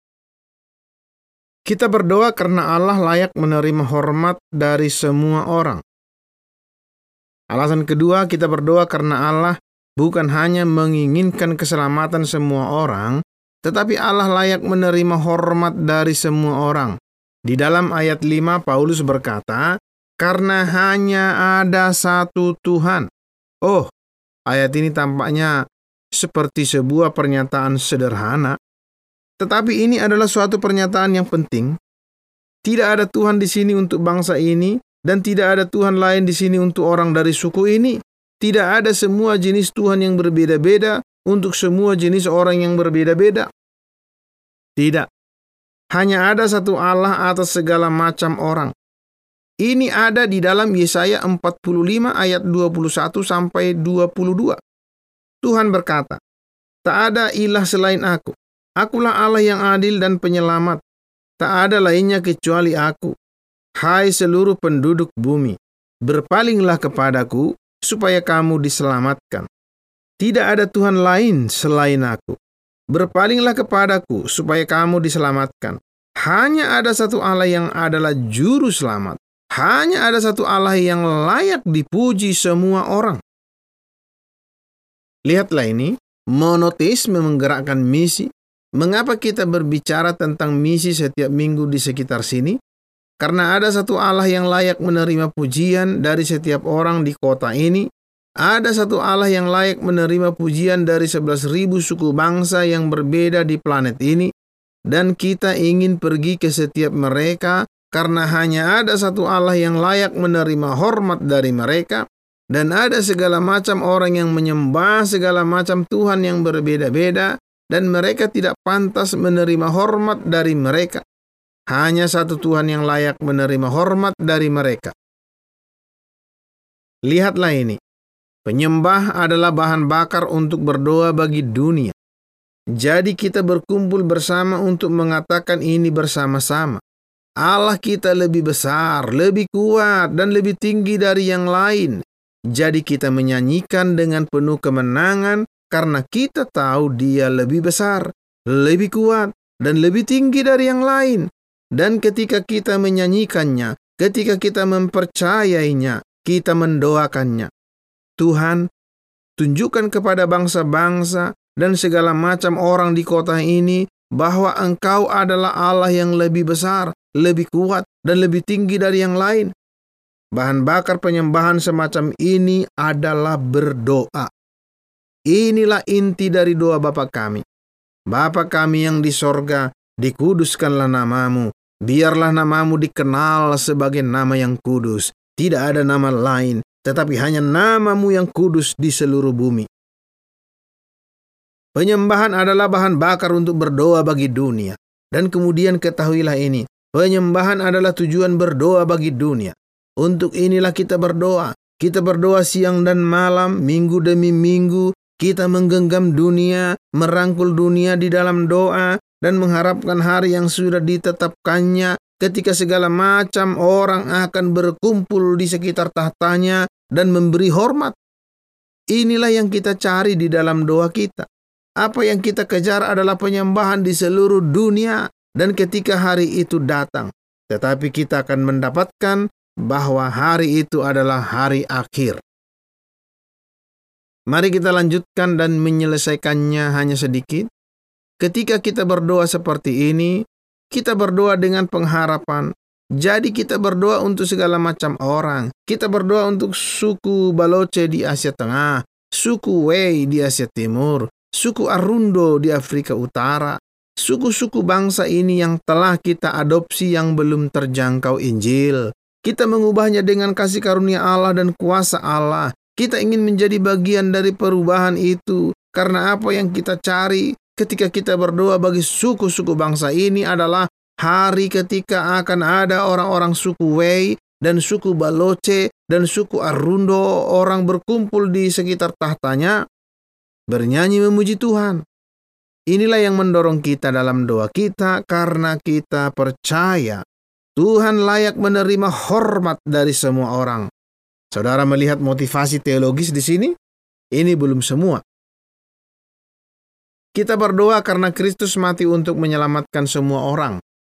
Kita berdoa karena Allah layak menerima hormat dari semua orang. Alasan kedua, kita berdoa karena Allah bukan hanya menginginkan keselamatan semua orang, tetapi Allah layak menerima hormat dari semua orang. Di dalam ayat lima, Paulus berkata, karena hanya ada satu Tuhan. Oh, ayat ini tampaknya seperti sebuah pernyataan sederhana, tetapi ini adalah suatu pernyataan yang penting. Tidak ada Tuhan di sini untuk bangsa ini, dan tidak ada Tuhan lain di sini untuk orang dari suku ini. Tidak ada semua jenis Tuhan yang berbeda-beda untuk semua jenis orang yang berbeda-beda. Tidak. Hanya ada satu Allah atas segala macam orang. Ini ada di dalam Yesaya empat puluh lima ayat dua puluh satu sampai dua puluh dua. Tuhan berkata, tak ada ilah selain aku. Akulah Allah yang adil dan penyelamat. Tak ada lainnya kecuali aku. Hai seluruh penduduk bumi, berpalinglah kepadaku supaya kamu diselamatkan. Tidak ada Tuhan lain selain aku. Berpalinglah kepadaku supaya kamu diselamatkan. Hanya ada satu Allah yang adalah juru selamat. Hanya ada satu Allah yang layak dipuji semua orang. Lihatlah ini, monoteisme menggerakkan misi. Mengapa kita berbicara tentang misi setiap minggu di sekitar sini? Karena ada satu Allah yang layak menerima pujian dari setiap orang di kota ini. Ada satu Allah yang layak menerima pujian dari sebelas ribu suku bangsa yang berbeda di planet ini. Dan kita ingin pergi ke setiap mereka karena hanya ada satu Allah yang layak menerima hormat dari mereka. Dan ada segala macam orang yang menyembah segala macam Tuhan yang berbeda-beda. Dan mereka tidak pantas menerima hormat dari mereka. Hanya satu Tuhan yang layak menerima hormat dari mereka. Lihatlah ini. Penyembah adalah bahan bakar untuk berdoa bagi dunia. Jadi kita berkumpul bersama untuk mengatakan ini bersama-sama. Allah kita lebih besar, lebih kuat, dan lebih tinggi dari yang lain. Jadi kita menyanyikan dengan penuh kemenangan karena kita tahu Dia lebih besar, lebih kuat, dan lebih tinggi dari yang lain. Dan ketika kita menyanyikannya, ketika kita mempercayainya, kita mendoakannya. Tuhan, tunjukkan kepada bangsa-bangsa dan segala macam orang di kota ini bahwa Engkau adalah Allah yang lebih besar, lebih kuat, dan lebih tinggi dari yang lain. Bahan bakar penyembahan semacam ini adalah berdoa. Inilah inti dari doa Bapa kami. Bapa kami yang di sorga, dikuduskanlah namamu. Biarlah namamu dikenal sebagai nama yang kudus. Tidak ada nama lain, tetapi hanya namamu yang kudus di seluruh bumi. Penyembahan adalah bahan bakar untuk berdoa bagi dunia. Dan kemudian ketahuilah ini, penyembahan adalah tujuan berdoa bagi dunia. Untuk inilah kita berdoa. Kita berdoa siang dan malam, minggu demi minggu. Kita menggenggam dunia, merangkul dunia di dalam doa, dan mengharapkan hari yang sudah ditetapkannya ketika segala macam orang akan berkumpul di sekitar tahtanya dan memberi hormat. Inilah yang kita cari di dalam doa kita. Apa yang kita kejar adalah penyembahan di seluruh dunia, dan ketika hari itu datang, tetapi kita akan mendapatkan bahwa hari itu adalah hari akhir. Mari kita lanjutkan dan menyelesaikannya hanya sedikit. Ketika kita berdoa seperti ini, kita berdoa dengan pengharapan. Jadi kita berdoa untuk segala macam orang. Kita berdoa untuk suku Baloche di Asia Tengah, suku Wei di Asia Timur, suku Arundo di Afrika Utara, suku-suku bangsa ini yang telah kita adopsi yang belum terjangkau Injil. Kita mengubahnya dengan kasih karunia Allah dan kuasa Allah. Kita ingin menjadi bagian dari perubahan itu, karena apa yang kita cari ketika kita berdoa bagi suku-suku bangsa ini adalah hari ketika akan ada orang-orang suku Wei dan suku Baloche dan suku Arundo, orang berkumpul di sekitar tahtanya, bernyanyi memuji Tuhan. Inilah yang mendorong kita dalam doa kita, karena kita percaya Tuhan layak menerima hormat dari semua orang. Saudara melihat motivasi teologis di sini? Ini belum semua. Kita berdoa karena Kristus mati untuk menyelamatkan semua orang.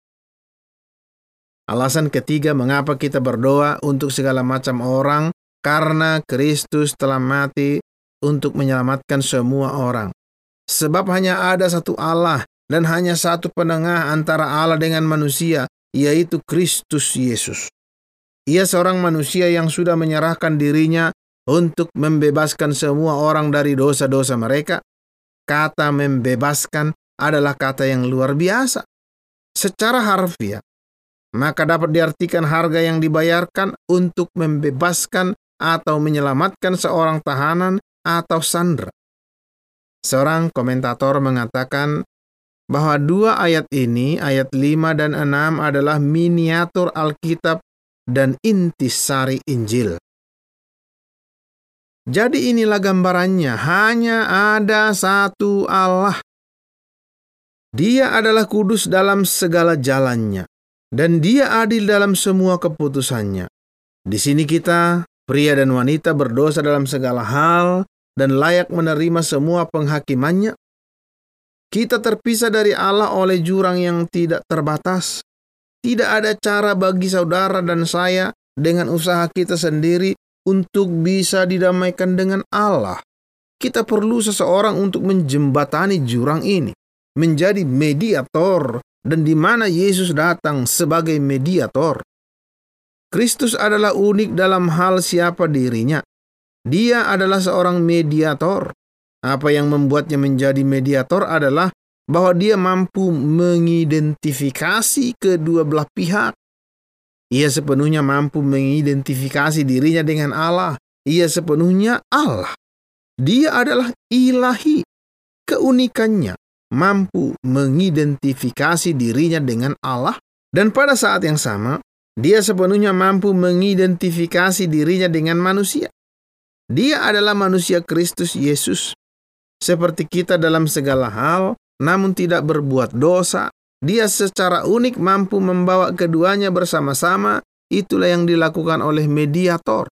Alasan ketiga mengapa kita berdoa untuk segala macam orang, karena Kristus telah mati untuk menyelamatkan semua orang. Sebab hanya ada satu Allah dan hanya satu penengah antara Allah dengan manusia, yaitu Kristus Yesus. Ia seorang manusia yang sudah menyerahkan dirinya untuk membebaskan semua orang dari dosa-dosa mereka. Kata membebaskan adalah kata yang luar biasa. Secara harfiah, maka dapat diartikan harga yang dibayarkan untuk membebaskan atau menyelamatkan seorang tahanan atau sandera. Seorang komentator mengatakan bahwa dua ayat ini, ayat lima dan enam, adalah miniatur Alkitab dan intisari Injil. Jadi inilah gambarannya, hanya ada satu Allah. Dia adalah kudus dalam segala jalannya, dan Dia adil dalam semua keputusannya. Di sini kita, pria dan wanita, berdosa dalam segala hal dan layak menerima semua penghakimannya. Kita terpisah dari Allah oleh jurang yang tidak terbatas. Tidak ada cara bagi saudara dan saya dengan usaha kita sendiri untuk bisa didamaikan dengan Allah. Kita perlu seseorang untuk menjembatani jurang ini, menjadi mediator, dan di mana Yesus datang sebagai mediator. Kristus adalah unik dalam hal siapa dirinya. Dia adalah seorang mediator. Apa yang membuatnya menjadi mediator adalah bahwa dia mampu mengidentifikasi kedua belah pihak. Ia sepenuhnya mampu mengidentifikasi dirinya dengan Allah. Ia sepenuhnya Allah. Dia adalah ilahi. Keunikannya mampu mengidentifikasi dirinya dengan Allah, dan pada saat yang sama, dia sepenuhnya mampu mengidentifikasi dirinya dengan manusia. Dia adalah manusia Kristus Yesus. Seperti kita dalam segala hal, namun tidak berbuat dosa. Dia secara unik mampu membawa keduanya bersama-sama. Itulah yang dilakukan oleh mediator.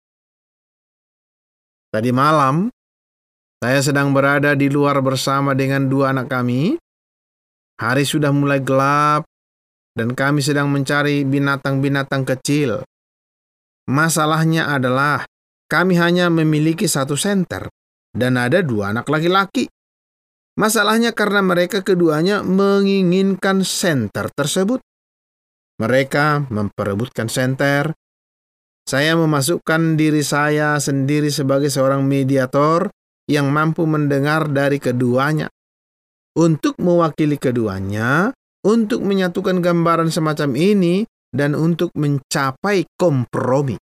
Tadi malam, saya sedang berada di luar bersama dengan dua anak kami. Hari sudah mulai gelap, dan kami sedang mencari binatang-binatang kecil. Masalahnya adalah, kami hanya memiliki satu senter, dan ada dua anak laki-laki. Masalahnya karena mereka keduanya menginginkan senter tersebut. Mereka memperebutkan senter. Saya memasukkan diri saya sendiri sebagai seorang mediator yang mampu mendengar dari keduanya. Untuk mewakili keduanya, untuk menyatukan gambaran semacam ini, dan untuk mencapai kompromi.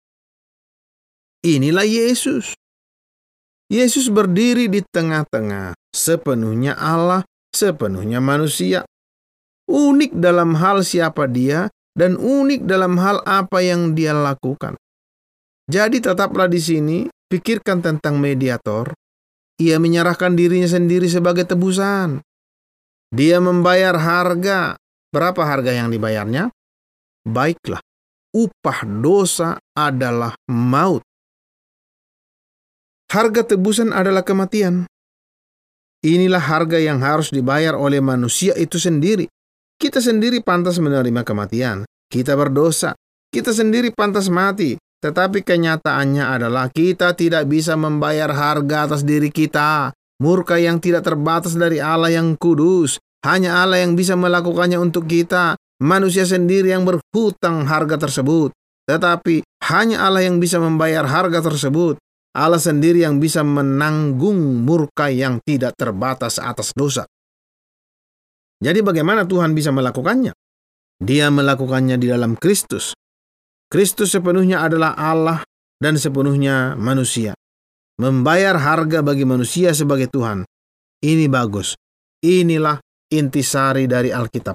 Inilah Yesus. Yesus berdiri di tengah-tengah, sepenuhnya Allah, sepenuhnya manusia. Unik dalam hal siapa dia, dan unik dalam hal apa yang dia lakukan. Jadi tetaplah di sini, pikirkan tentang mediator. Ia menyerahkan dirinya sendiri sebagai tebusan. Dia membayar harga. Berapa harga yang dibayarnya? Baiklah, upah dosa adalah maut. Harga tebusan adalah kematian. Inilah harga yang harus dibayar oleh manusia itu sendiri. Kita sendiri pantas menerima kematian. Kita berdosa. Kita sendiri pantas mati. Tetapi kenyataannya adalah kita tidak bisa membayar harga atas diri kita. Murka yang tidak terbatas dari Allah yang kudus. Hanya Allah yang bisa melakukannya untuk kita. Manusia sendiri yang berhutang harga tersebut. Tetapi hanya Allah yang bisa membayar harga tersebut. Allah sendiri yang bisa menanggung murka yang tidak terbatas atas dosa. Jadi bagaimana Tuhan bisa melakukannya? Dia melakukannya di dalam Kristus. Kristus sepenuhnya adalah Allah dan sepenuhnya manusia. Membayar harga bagi manusia sebagai Tuhan. Ini bagus. Inilah intisari dari Alkitab.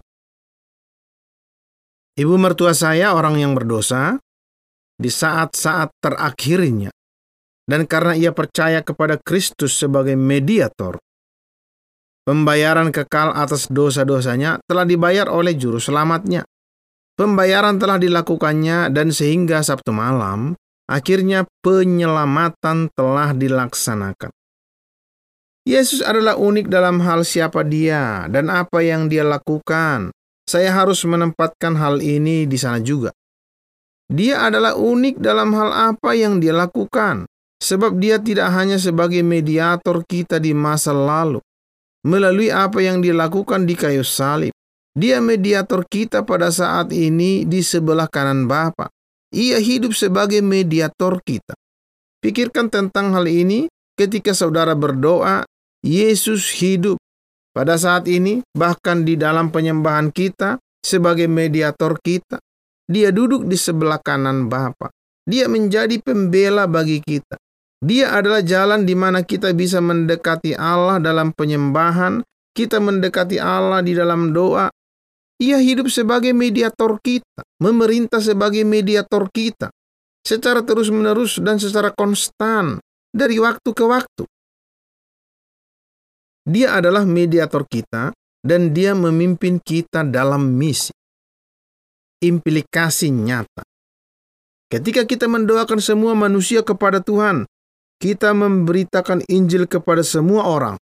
Ibu mertua saya orang yang berdosa di saat-saat terakhirnya. Dan karena ia percaya kepada Kristus sebagai mediator, pembayaran kekal atas dosa-dosanya telah dibayar oleh juru selamatnya. Pembayaran telah dilakukannya dan sehingga Sabtu malam, akhirnya penyelamatan telah dilaksanakan. Yesus adalah unik dalam hal siapa dia dan apa yang dia lakukan. Saya harus menempatkan hal ini di sana juga. Dia adalah unik dalam hal apa yang dia lakukan. Sebab dia tidak hanya sebagai mediator kita di masa lalu, melalui apa yang dilakukan di kayu salib. Dia mediator kita pada saat ini di sebelah kanan Bapa. Ia hidup sebagai mediator kita. Pikirkan tentang hal ini ketika saudara berdoa, Yesus hidup pada saat ini, bahkan di dalam penyembahan kita sebagai mediator kita. Dia duduk di sebelah kanan Bapa. Dia menjadi pembela bagi kita. Dia adalah jalan di mana kita bisa mendekati Allah dalam penyembahan, kita mendekati Allah di dalam doa. Ia hidup sebagai mediator kita, memerintah sebagai mediator kita, secara terus-menerus dan secara konstan, dari waktu ke waktu. Dia adalah mediator kita, dan dia memimpin kita dalam misi. Implikasi nyata. Ketika kita mendoakan semua manusia kepada Tuhan, kita memberitakan Injil kepada semua orang.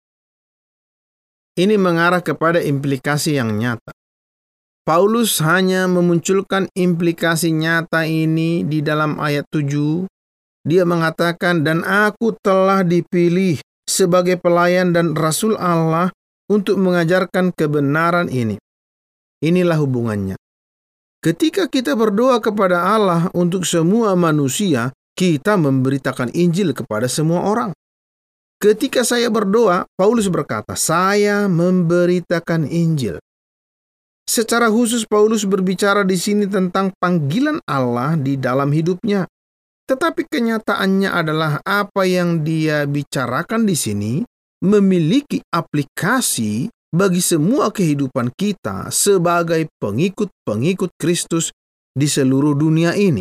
Ini mengarah kepada implikasi yang nyata. Paulus hanya memunculkan implikasi nyata ini di dalam ayat tujuh. Dia mengatakan, dan aku telah dipilih sebagai pelayan dan rasul Allah untuk mengajarkan kebenaran ini. Inilah hubungannya. Ketika kita berdoa kepada Allah untuk semua manusia, kita memberitakan Injil kepada semua orang. Ketika saya berdoa, Paulus berkata, saya memberitakan Injil. Secara khusus Paulus berbicara di sini tentang panggilan Allah di dalam hidupnya. Tetapi kenyataannya adalah apa yang dia bicarakan di sini memiliki aplikasi bagi semua kehidupan kita sebagai pengikut-pengikut Kristus di seluruh dunia ini.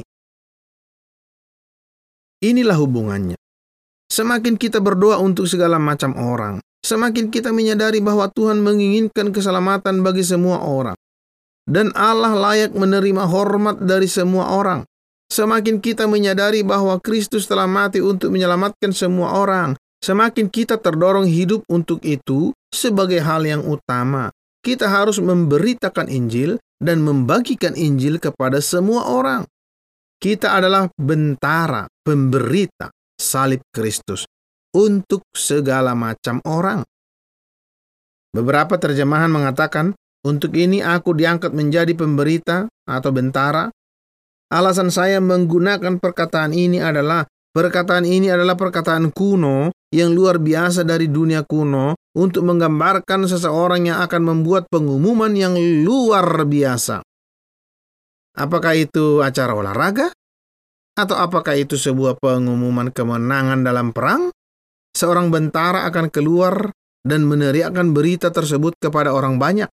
Inilah hubungannya. Semakin kita berdoa untuk segala macam orang, semakin kita menyadari bahwa Tuhan menginginkan keselamatan bagi semua orang. Dan Allah layak menerima hormat dari semua orang. Semakin kita menyadari bahwa Kristus telah mati untuk menyelamatkan semua orang, semakin kita terdorong hidup untuk itu sebagai hal yang utama. Kita harus memberitakan Injil dan membagikan Injil kepada semua orang. Kita adalah bentara, pemberita salib Kristus untuk segala macam orang. Beberapa terjemahan mengatakan, untuk ini aku diangkat menjadi pemberita atau bentara. Alasan saya menggunakan perkataan ini adalah, perkataan ini adalah perkataan kuno yang luar biasa dari dunia kuno untuk menggambarkan seseorang yang akan membuat pengumuman yang luar biasa. Apakah itu acara olahraga? Atau apakah itu sebuah pengumuman kemenangan dalam perang? Seorang bentara akan keluar dan meneriakkan berita tersebut kepada orang banyak.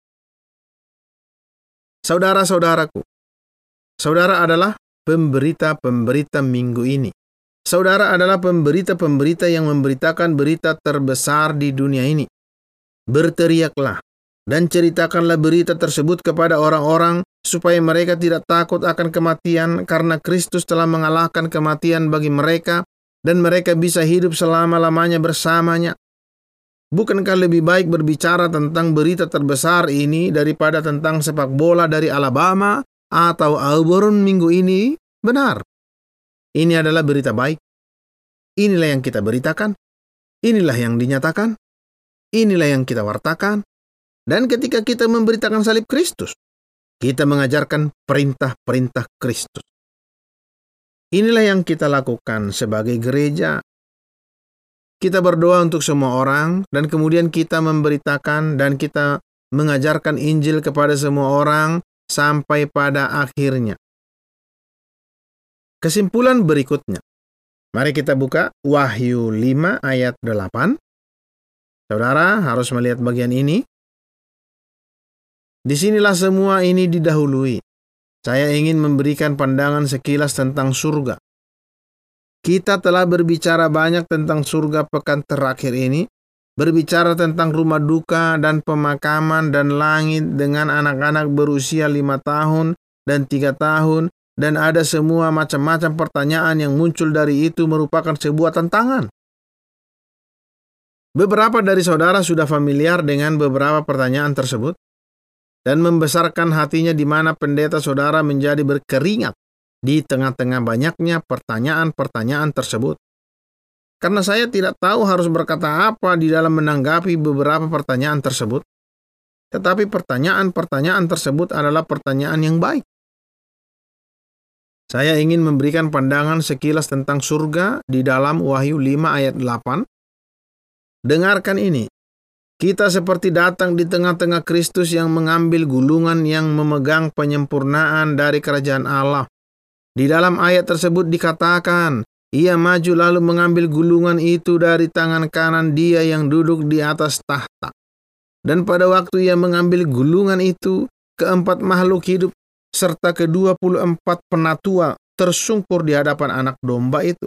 Saudara-saudaraku, saudara adalah pemberita-pemberita minggu ini. Saudara adalah pemberita-pemberita yang memberitakan berita terbesar di dunia ini. Berteriaklah dan ceritakanlah berita tersebut kepada orang-orang supaya mereka tidak takut akan kematian karena Kristus telah mengalahkan kematian bagi mereka dan mereka bisa hidup selama-lamanya bersamanya. Bukankah lebih baik berbicara tentang berita terbesar ini daripada tentang sepak bola dari Alabama atau Auburn minggu ini? Benar. Ini adalah berita baik. Inilah yang kita beritakan. Inilah yang dinyatakan. Inilah yang kita wartakan. Dan ketika kita memberitakan salib Kristus, kita mengajarkan perintah-perintah Kristus. Inilah yang kita lakukan sebagai gereja. Kita berdoa untuk semua orang, dan kemudian kita memberitakan dan kita mengajarkan Injil kepada semua orang sampai pada akhirnya. Kesimpulan berikutnya. Mari kita buka Wahyu lima ayat delapan. Saudara harus melihat bagian ini. Disinilah semua ini didahului. Saya ingin memberikan pandangan sekilas tentang surga. Kita telah berbicara banyak tentang surga pekan terakhir ini, berbicara tentang rumah duka dan pemakaman dan langit dengan anak-anak berusia lima tahun dan tiga tahun, dan ada semua macam-macam pertanyaan yang muncul dari itu merupakan sebuah tantangan. Beberapa dari saudara sudah familiar dengan beberapa pertanyaan tersebut, dan membesarkan hatinya di mana pendeta saudara menjadi berkeringat di tengah-tengah banyaknya pertanyaan-pertanyaan tersebut. Karena saya tidak tahu harus berkata apa di dalam menanggapi beberapa pertanyaan tersebut, tetapi pertanyaan-pertanyaan tersebut adalah pertanyaan yang baik. Saya ingin memberikan pandangan sekilas tentang surga di dalam Wahyu lima ayat delapan. Dengarkan ini. Kita seperti datang di tengah-tengah Kristus yang mengambil gulungan yang memegang penyempurnaan dari kerajaan Allah. Di dalam ayat tersebut dikatakan, ia maju lalu mengambil gulungan itu dari tangan kanan dia yang duduk di atas tahta. Dan pada waktu ia mengambil gulungan itu, keempat makhluk hidup serta kedua puluh empat penatua tersungkur di hadapan anak domba itu.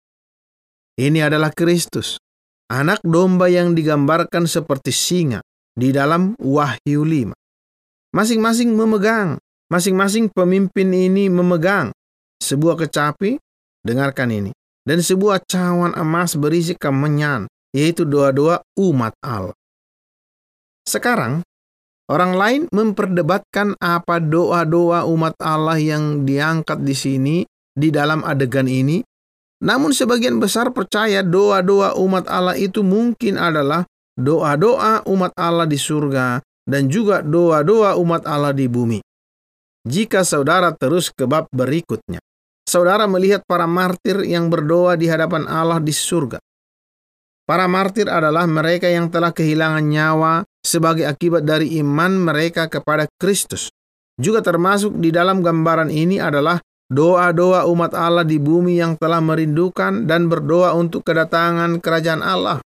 Ini adalah Kristus, anak domba yang digambarkan seperti singa di dalam Wahyu lima. Masing-masing memegang, masing-masing pemimpin ini memegang sebuah kecapi, dengarkan ini, dan sebuah cawan emas berisi kemenyan, yaitu doa-doa umat Allah. Sekarang, orang lain memperdebatkan apa doa-doa umat Allah yang diangkat di sini, di dalam adegan ini. Namun sebagian besar percaya doa-doa umat Allah itu mungkin adalah doa-doa umat Allah di surga dan juga doa-doa umat Allah di bumi. Jika saudara terus ke bab berikutnya, saudara melihat para martir yang berdoa di hadapan Allah di surga. Para martir adalah mereka yang telah kehilangan nyawa sebagai akibat dari iman mereka kepada Kristus. Juga termasuk di dalam gambaran ini adalah doa-doa umat Allah di bumi yang telah merindukan dan berdoa untuk kedatangan kerajaan Allah.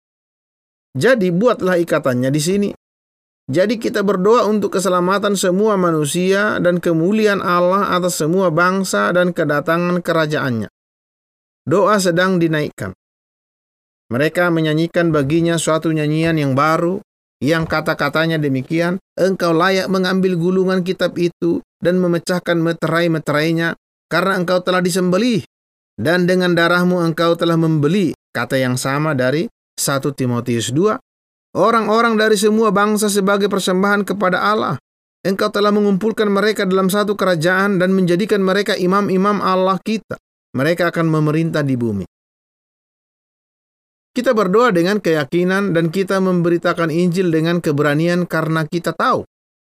Jadi buatlah ikatannya di sini. Jadi kita berdoa untuk keselamatan semua manusia dan kemuliaan Allah atas semua bangsa dan kedatangan kerajaannya. Doa sedang dinaikkan. Mereka menyanyikan baginya suatu nyanyian yang baru, yang kata-katanya demikian, engkau layak mengambil gulungan kitab itu dan memecahkan meterai-meterainya, karena engkau telah disembelih, dan dengan darahmu engkau telah membeli, kata yang sama dari satu Timotius dua, orang-orang dari semua bangsa sebagai persembahan kepada Allah. Engkau telah mengumpulkan mereka dalam satu kerajaan dan menjadikan mereka imam-imam Allah kita. Mereka akan memerintah di bumi. Kita berdoa dengan keyakinan dan kita memberitakan Injil dengan keberanian karena kita tahu.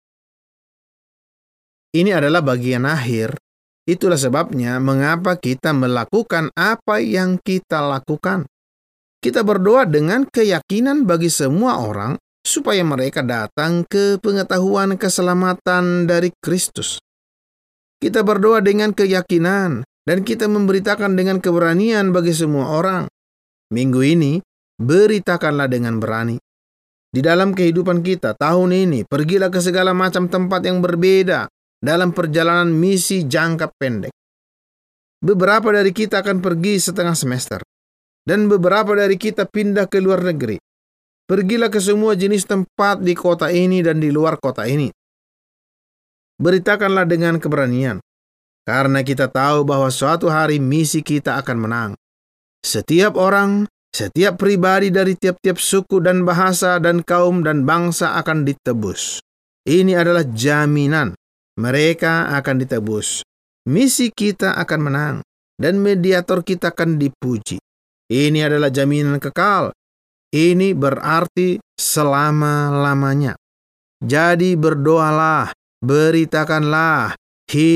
Ini adalah bagian akhir. Itulah sebabnya mengapa kita melakukan apa yang kita lakukan. Kita berdoa dengan keyakinan bagi semua orang supaya mereka datang ke pengetahuan keselamatan dari Kristus. Kita berdoa dengan keyakinan dan kita memberitakan dengan keberanian bagi semua orang. Minggu ini, beritakanlah dengan berani. Di dalam kehidupan kita tahun ini, pergilah ke segala macam tempat yang berbeda dalam perjalanan misi jangka pendek. Beberapa dari kita akan pergi setengah semester, dan beberapa dari kita pindah ke luar negeri. Pergilah ke semua jenis tempat di kota ini dan di luar kota ini. Beritakanlah dengan keberanian, karena kita tahu bahwa suatu hari misi kita akan menang. Setiap orang, setiap pribadi dari tiap-tiap suku dan bahasa dan kaum dan bangsa akan ditebus. Ini adalah jaminan. Mereka akan ditebus. Misi kita akan menang dan mediator kita akan dipuji. Ini adalah jaminan kekal. Ini berarti selama-lamanya. Jadi berdoalah, beritakanlah,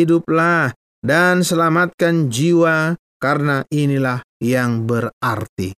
hiduplah, dan selamatkan jiwa karena inilah yang berarti.